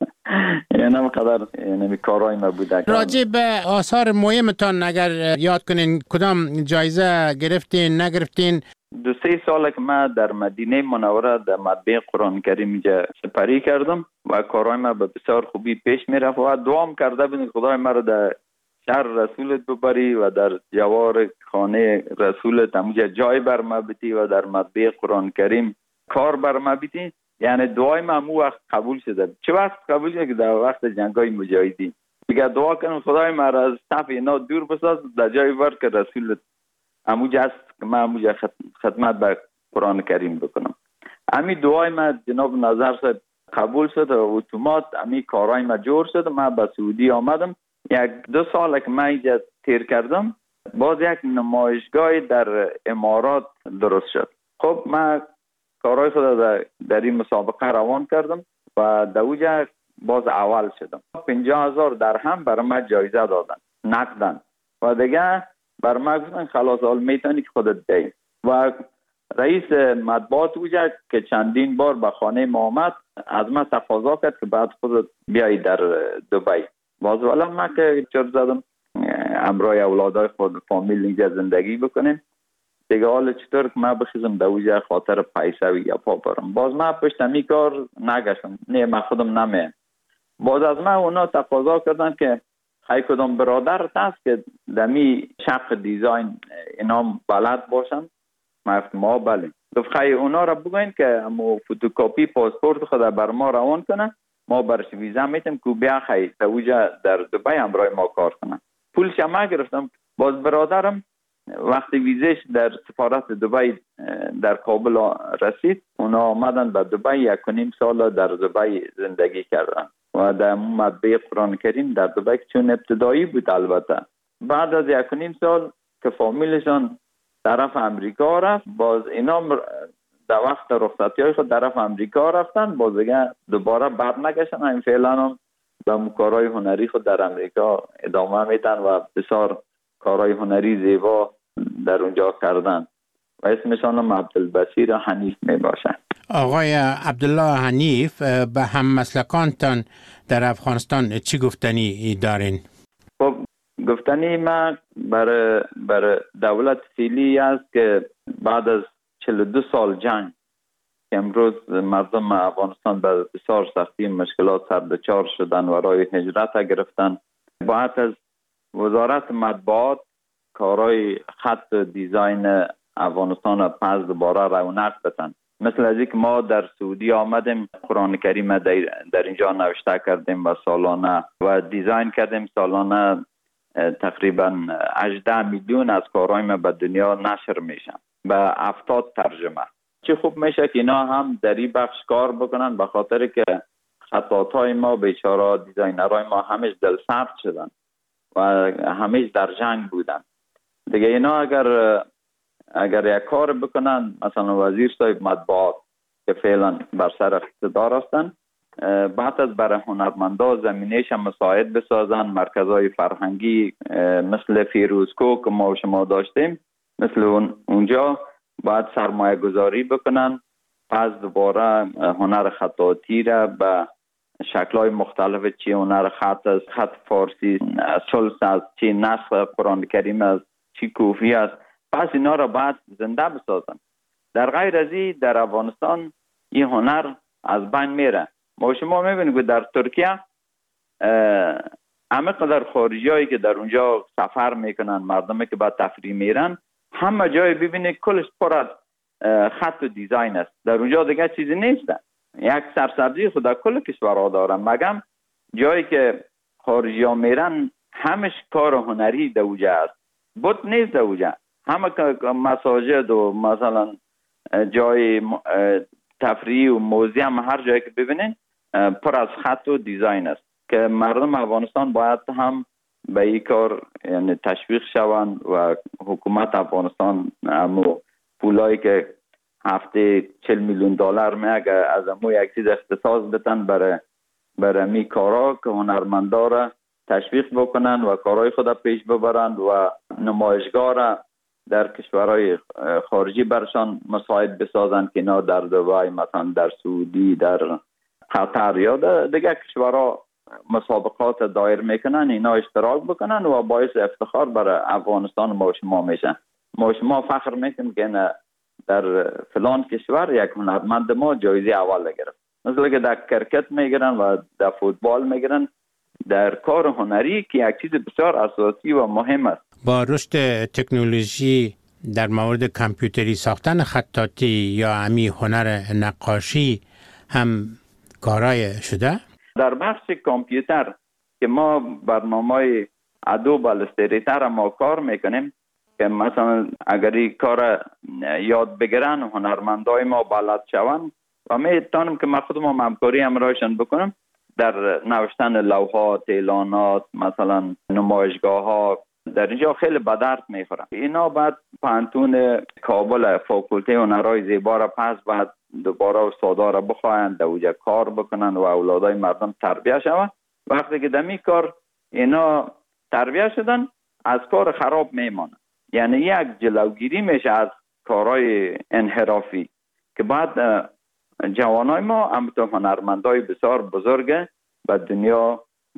یعنی همقدر کارهای ما بوده. راجع به آثار مهمتان اگر یاد کنین کدام جایزه گرفتین نگرفتین؟ 2-3 سال که من در مدینه منوره در مطبع قرآن کریم اینجا سپری کردم و کارهای ما به بسیار خوبی پیش می رفت و دعام کرده بودم خدای ما رو در شهر رسولت ببری و در جوار خانه رسولت همونجا جای بر ما بیتی و در مطبع قرآن کریم کار بر ما بیتی. یعنی دعای ما همون وقت قبول شده. چه وقت قبول شده که در وقت جنگای مجاهدین. دیگه دعا کنم خدای ما را از صف اینا دور بساز، در جای بر که رسولت همونجا است که من همونجا خدمت به قرآن کریم بکنم. همین دعای ما جناب نظر صاحب قبول شد و اتومات همین کارهای ما جور شد. من به سعودی آمدم. 1-2 سال که من اینجا تیر کردم، باز یک نمایشگاه در امارات درست شد. خب من کارهای خود در این مسابقه روان کردم و در اوجه باز اول شدم. 50,000 درهم برای من جایزه دادن نقدن و دیگه بر من گفتن خلاص حال میتونی که خودت بی. و رئیس مطبوعات اوجه که چندین بار به خانه ما آمد از من تقاضا کرد که بعد خودت بیایی در دبی. باز والا من که چرا زدم امرای اولادای خود فامیل اینجا زندگی بکنیم. دیگه حالا چطور که من بخیزم در اوجه خاطر پیسه و گپا برم. باز من پشت می کار نگشتم، نه من خودم نمیم. باز از من اونا تقاضا کردن که خیلی کدام برادرت هست که دمی شق دیزاین اینا بلد باشن. من گفتم ما بله. گفت خیلی اونا را بگوین که امو فوتوکاپی پاسپورت خود بر ما روان کنه، ما برش ویزا میتیم که بیا خیلی تا اوجه در دبی همراه ما کار کنه. پولش هم گرفتم. باز برادرم وقتی ویزش در سفارت دبی در کابل رسید، اونا آمدن به دبی 1.5 سال در دبی زندگی کردن و در مطبعه قرآن کریم در دبی چون ابتدایی بود. البته بعد از 1.5 سال که فامیلشان طرف امریکا رفت، باز اینا در وقت رخصتی های خود طرف امریکا رفتن، باز دیگه دوباره برنگشتن. این فعلا هم به کارهای هنری خود در امریکا ادامه میدن و بسیار کارهای هنری زیبا در اونجا کردن و اسمشان هم عبدالبصیر حنیف می باشه. آقای عبدالله حنیف، به هم مسلکانتان در افغانستان چی گفتنی دارین؟ خب گفتنی ما بر دولت فعلی است که بعد از 42 سال جنگ که امروز مردم افغانستان به بسیار سختی مشکلات سردچار شدن و راه هجرت گرفتن، باید از وزارت مطبوعات کارهای خط دیزاین افغانستان را پس دوباره رونق بدن. مثل از اینکه ما در سعودی آمدیم قرآن کریم در اینجا نوشته کردیم و سالانه و دیزاین کردیم، سالانه تقریبا 18 میلیون از کارهای ما به دنیا نشر میشن به 70 ترجمه. چه خوب میشه که اینا هم در این بخش کار بکنن، به خاطر که خطاطای ما بیچاره دیزاینرهای ما همیش دل سرد شدن و همیش در جنگ بودن. دیگه اینا اگر یک کار بکنن، مثلا وزیر صاحب مطبوعات که فعلا بر سر اقتدار هستن، بعد از برای هنرمندا زمینهش هم مساعد بسازن، مرکزهای فرهنگی مثل فیروزکو که ما و شما داشتیم، مثل اونجا باید سرمایه گذاری بکنن، پس دوباره هنر خطاطی را به شکل‌های مختلف، چی هنر خط است، خط فارسی، سلس است، چی نسخ قرآن کریم است، چی کوفی است، پس اینا را باید زنده بسازن. در غیر از این در افغانستان این هنر از بین میره. ما شما میبینید که در ترکیه همه قدر خارجی هایی که در اونجا سفر میکنن، مردمی که با تفریح میرن، همه جای ببینید کلش پر از خط و دیزاین است. در اونجا دیگه چیزی نیست. یک سرسبزی خود در کل کشورها دارن، مگم جایی که خارجی ها میرن همش کار هنری در اونجا است، بود نیست در اونجا. همه مساجد و مثلا جای تفریح و موزیم، هر جایی که ببینید پر از خط و دیزاین است که مردم افغانستان باید هم به این کار یعنی تشویق شوند و حکومت افغانستان همو پولایی که هفته 40 میلیون دلار میگه از همو یک چیز اختصاص بدن برای می کارا که هنرمندا را تشویق بکنن و کارهای خود پیش ببرند و نمایشگاه را در کشورهای خارجی برشان مساعد بسازن که اینا در دبی، مثلا در سعودی، در قطر یا دیگه کشورها مسابقات دایر میکنن، اینا اشتراک بکنن و باعث افتخار برای افغانستان ما شما میشن. ما شما فخر میکنیم که در فلان کشور یک هنرمند ما جایزه اول گرفت. مثلا که در کرکت میگیرن و در فوتبال میگیرن، در کار هنری که یک چیز بسیار اساسی و مهم است. با رشد تکنولوژی در مورد کامپیوتری ساختن خطاطی یا امی هنر نقاشی هم کارای شده؟ در بخش کامپیوتر که ما برنامه ادوب الستریتر ما کار میکنیم که مثلا اگر این کار یاد بگیرن هنرمندای ما بلد شوند و میتونم که من خودم همکاری همراهشان بکنم در نوشتن لوحات، اعلانات، مثلا نمایشگاه ها، در اینجا خیلی به درد میخورن. اینا بعد پانتون کابل فاکولته هنرهای زیبا را پس بعد دوباره استادا را بخواهند در اونجا کار بکنن و اولادای مردم تربیه شوند. وقتی که دمی کار اینا تربیه شدن از کار خراب میمانن، یعنی یک جلوگیری میشه از کارهای انحرافی که بعد جوانای ما همونطور هنرمندای بسیار بزرگ به دنیا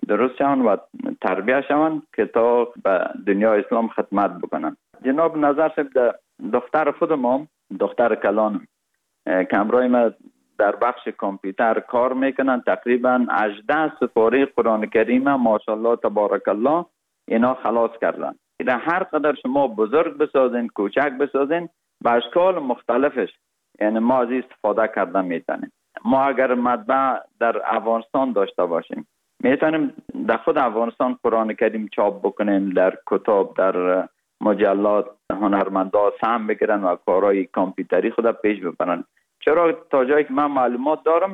درست شوند و تربیت شوند که تا به دنیا اسلام خدمت بکنن. جناب نظر صاحب، دختر خود ما، دختر کلانم که همراه ما در بخش کامپیوتر کار میکنن، تقریبا 18 سپاره قرآن کریم ماشاءالله تبارک الله اینا خلاص کردن. اینا هر قدر شما بزرگ بسازین، کوچک بسازین، به اشکال مختلفش یعنی ما از استفاده کردن میتونیم. ما اگر مطبع در افغانستان داشته باشیم میتونیم در خود افغانستان قرآن کریم چاپ بکنیم، در کتاب، در مجلات هنرمندا سهم بگیرن و کارهای کامپیوتری خود پیش ببرن. چرا تا جایی که من معلومات دارم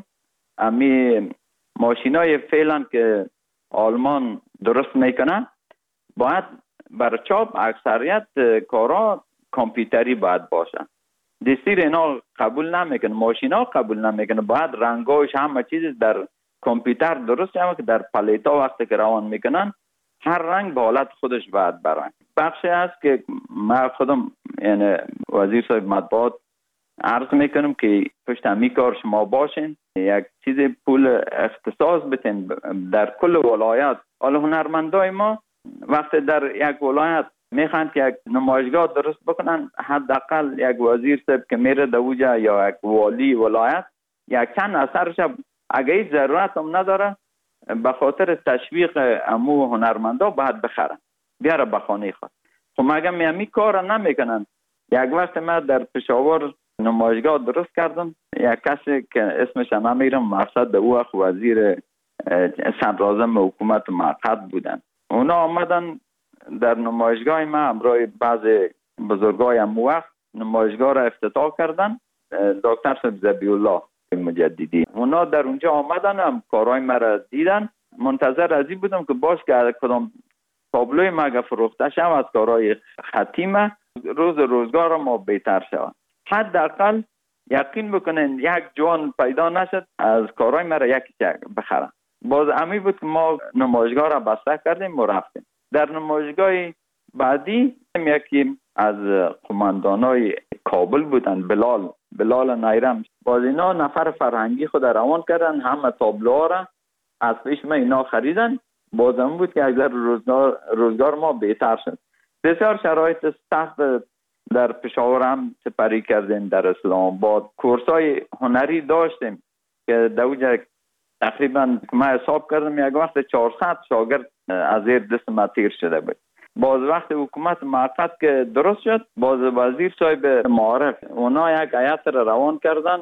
امی ماشینای فعلا که آلمان درست میکنن باید بر چاپ اکثریت کارا کامپیوتری باید باشه. دستور اینا قبول نمیکنه، ماشینا قبول نمیکنه، باید رنگاش همه چیز در کامپیوتر درست شده که در پلیتا وقتی که روان میکنن هر رنگ به حالت خودش باید برن. بخشی هست که من خودم یعنی وزیر صاحب مطبوعات عرض میکنم که پشت همی کار شما باشین، یک چیز پول اختصاص بتین در کل ولایت. حالا هنرمندای ما وقتی در یک ولایت میخوان که یک نمایشگاه درست بکنن، حداقل یک وزیر صاحب که میره دوجا یا یک والی ولایت یک چند اثرش اگه هیچ ضرورت هم نداره به خاطر تشویق امو هنرمندا باید بخرن بیاره به خانه خود. خب مگه میامی کار نمیکنن؟ یک وقت من در پشاور نمایشگاه درست کردم، یک کسی که اسمش نمیرم، مقصد او وزیر صدراعظم حکومت موقت بودن. اونا آمدن در نمایشگاه ما همراه بعضی بزرگای امو وقت نمایشگاه را افتتاح کردن، دکتر صاحب ذبیح الله مجددی. اونا در اونجا آمدن هم کارهای مرا دیدن، منتظر ازی بودم که باش که کدام تابلوی ما فروخته شد از کارهای ختیمه روز روزگار ما بهتر شود. حداقل یقین بکنین یک جوان پیدا نشد از کارهای مرا یکی بخرن. باز امی بود که ما نمایشگاه را بسته کردیم و رفتیم. در نمایشگاه بعدی یکی از قماندانای کابل بودن، بلال نیرم. باز اینا نفر فرهنگی خود روان کردن، همه تابلوها را از پیش ما اینا خریدن. بازم بود که اگر روزگار ما بهتر شد. بسیار شرایط سخت در پشاور هم سپری کردیم، در اسلام آباد کورسای هنری داشتیم که دوجه تقریبا ما حساب کردم یک وقت 400 شاگرد از زیر دست ما تیر شده بود. باز وقت حکومت موقت که درست شد، باز وزیر صاحب معارف اونا یک هیئت را روان کردن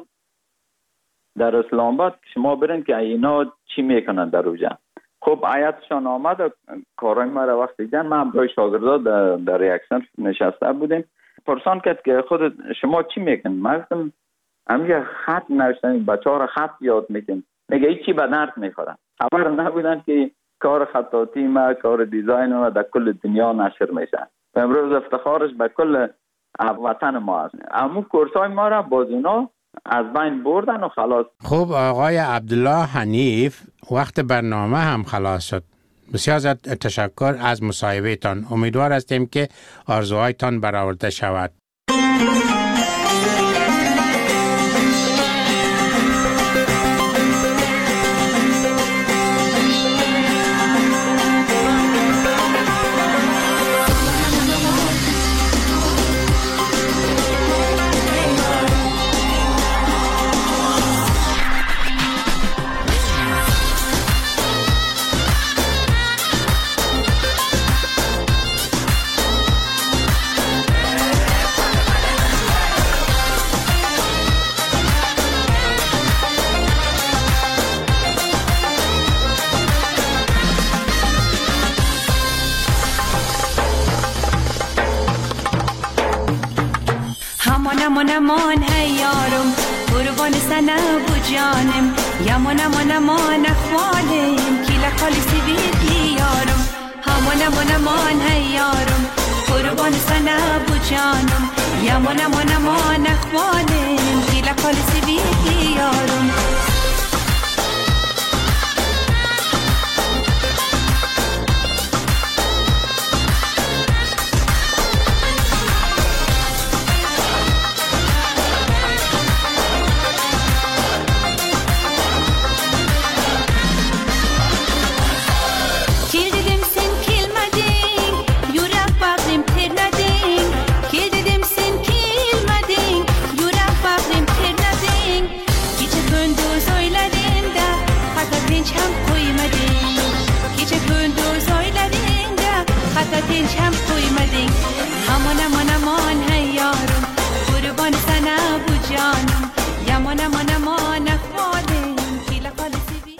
در اسلام آباد که شما برین که اینا چی میکنن در اوجه. خب هیئتشان آمد و کارای ما را وقت دیدن، ما برای شاگردا در یک صنف نشسته بودیم. پرسان کرد که خود شما چی میکنن؟ ما گفتم همین خط نوشتن، بچه‌ها را خط یاد میدن. میگه هیچی به درد نمیخورن. خبر نبودن که کار خطاطی ما، کار دیزاین ما در کل دنیا نشر میشه. و امروز افتخارش به کل وطن ما است. اما کورسای ما را باز اونا از بین بردن و خلاص. خب آقای عبدالله حنیف، وقت برنامه هم خلاص شد. بسیار زیاد تشکر از مصاحبه تان. امیدوار هستیم که آرزوهایتان برآورده شود. امان هی یارم قربان سنه بو جانم یمان امان اخوالم کیلا کالی سیبیدی یارم امان هی یارم قربان سنه بو جانم یمان اخوالم کیلا کالی سیبیدی یارم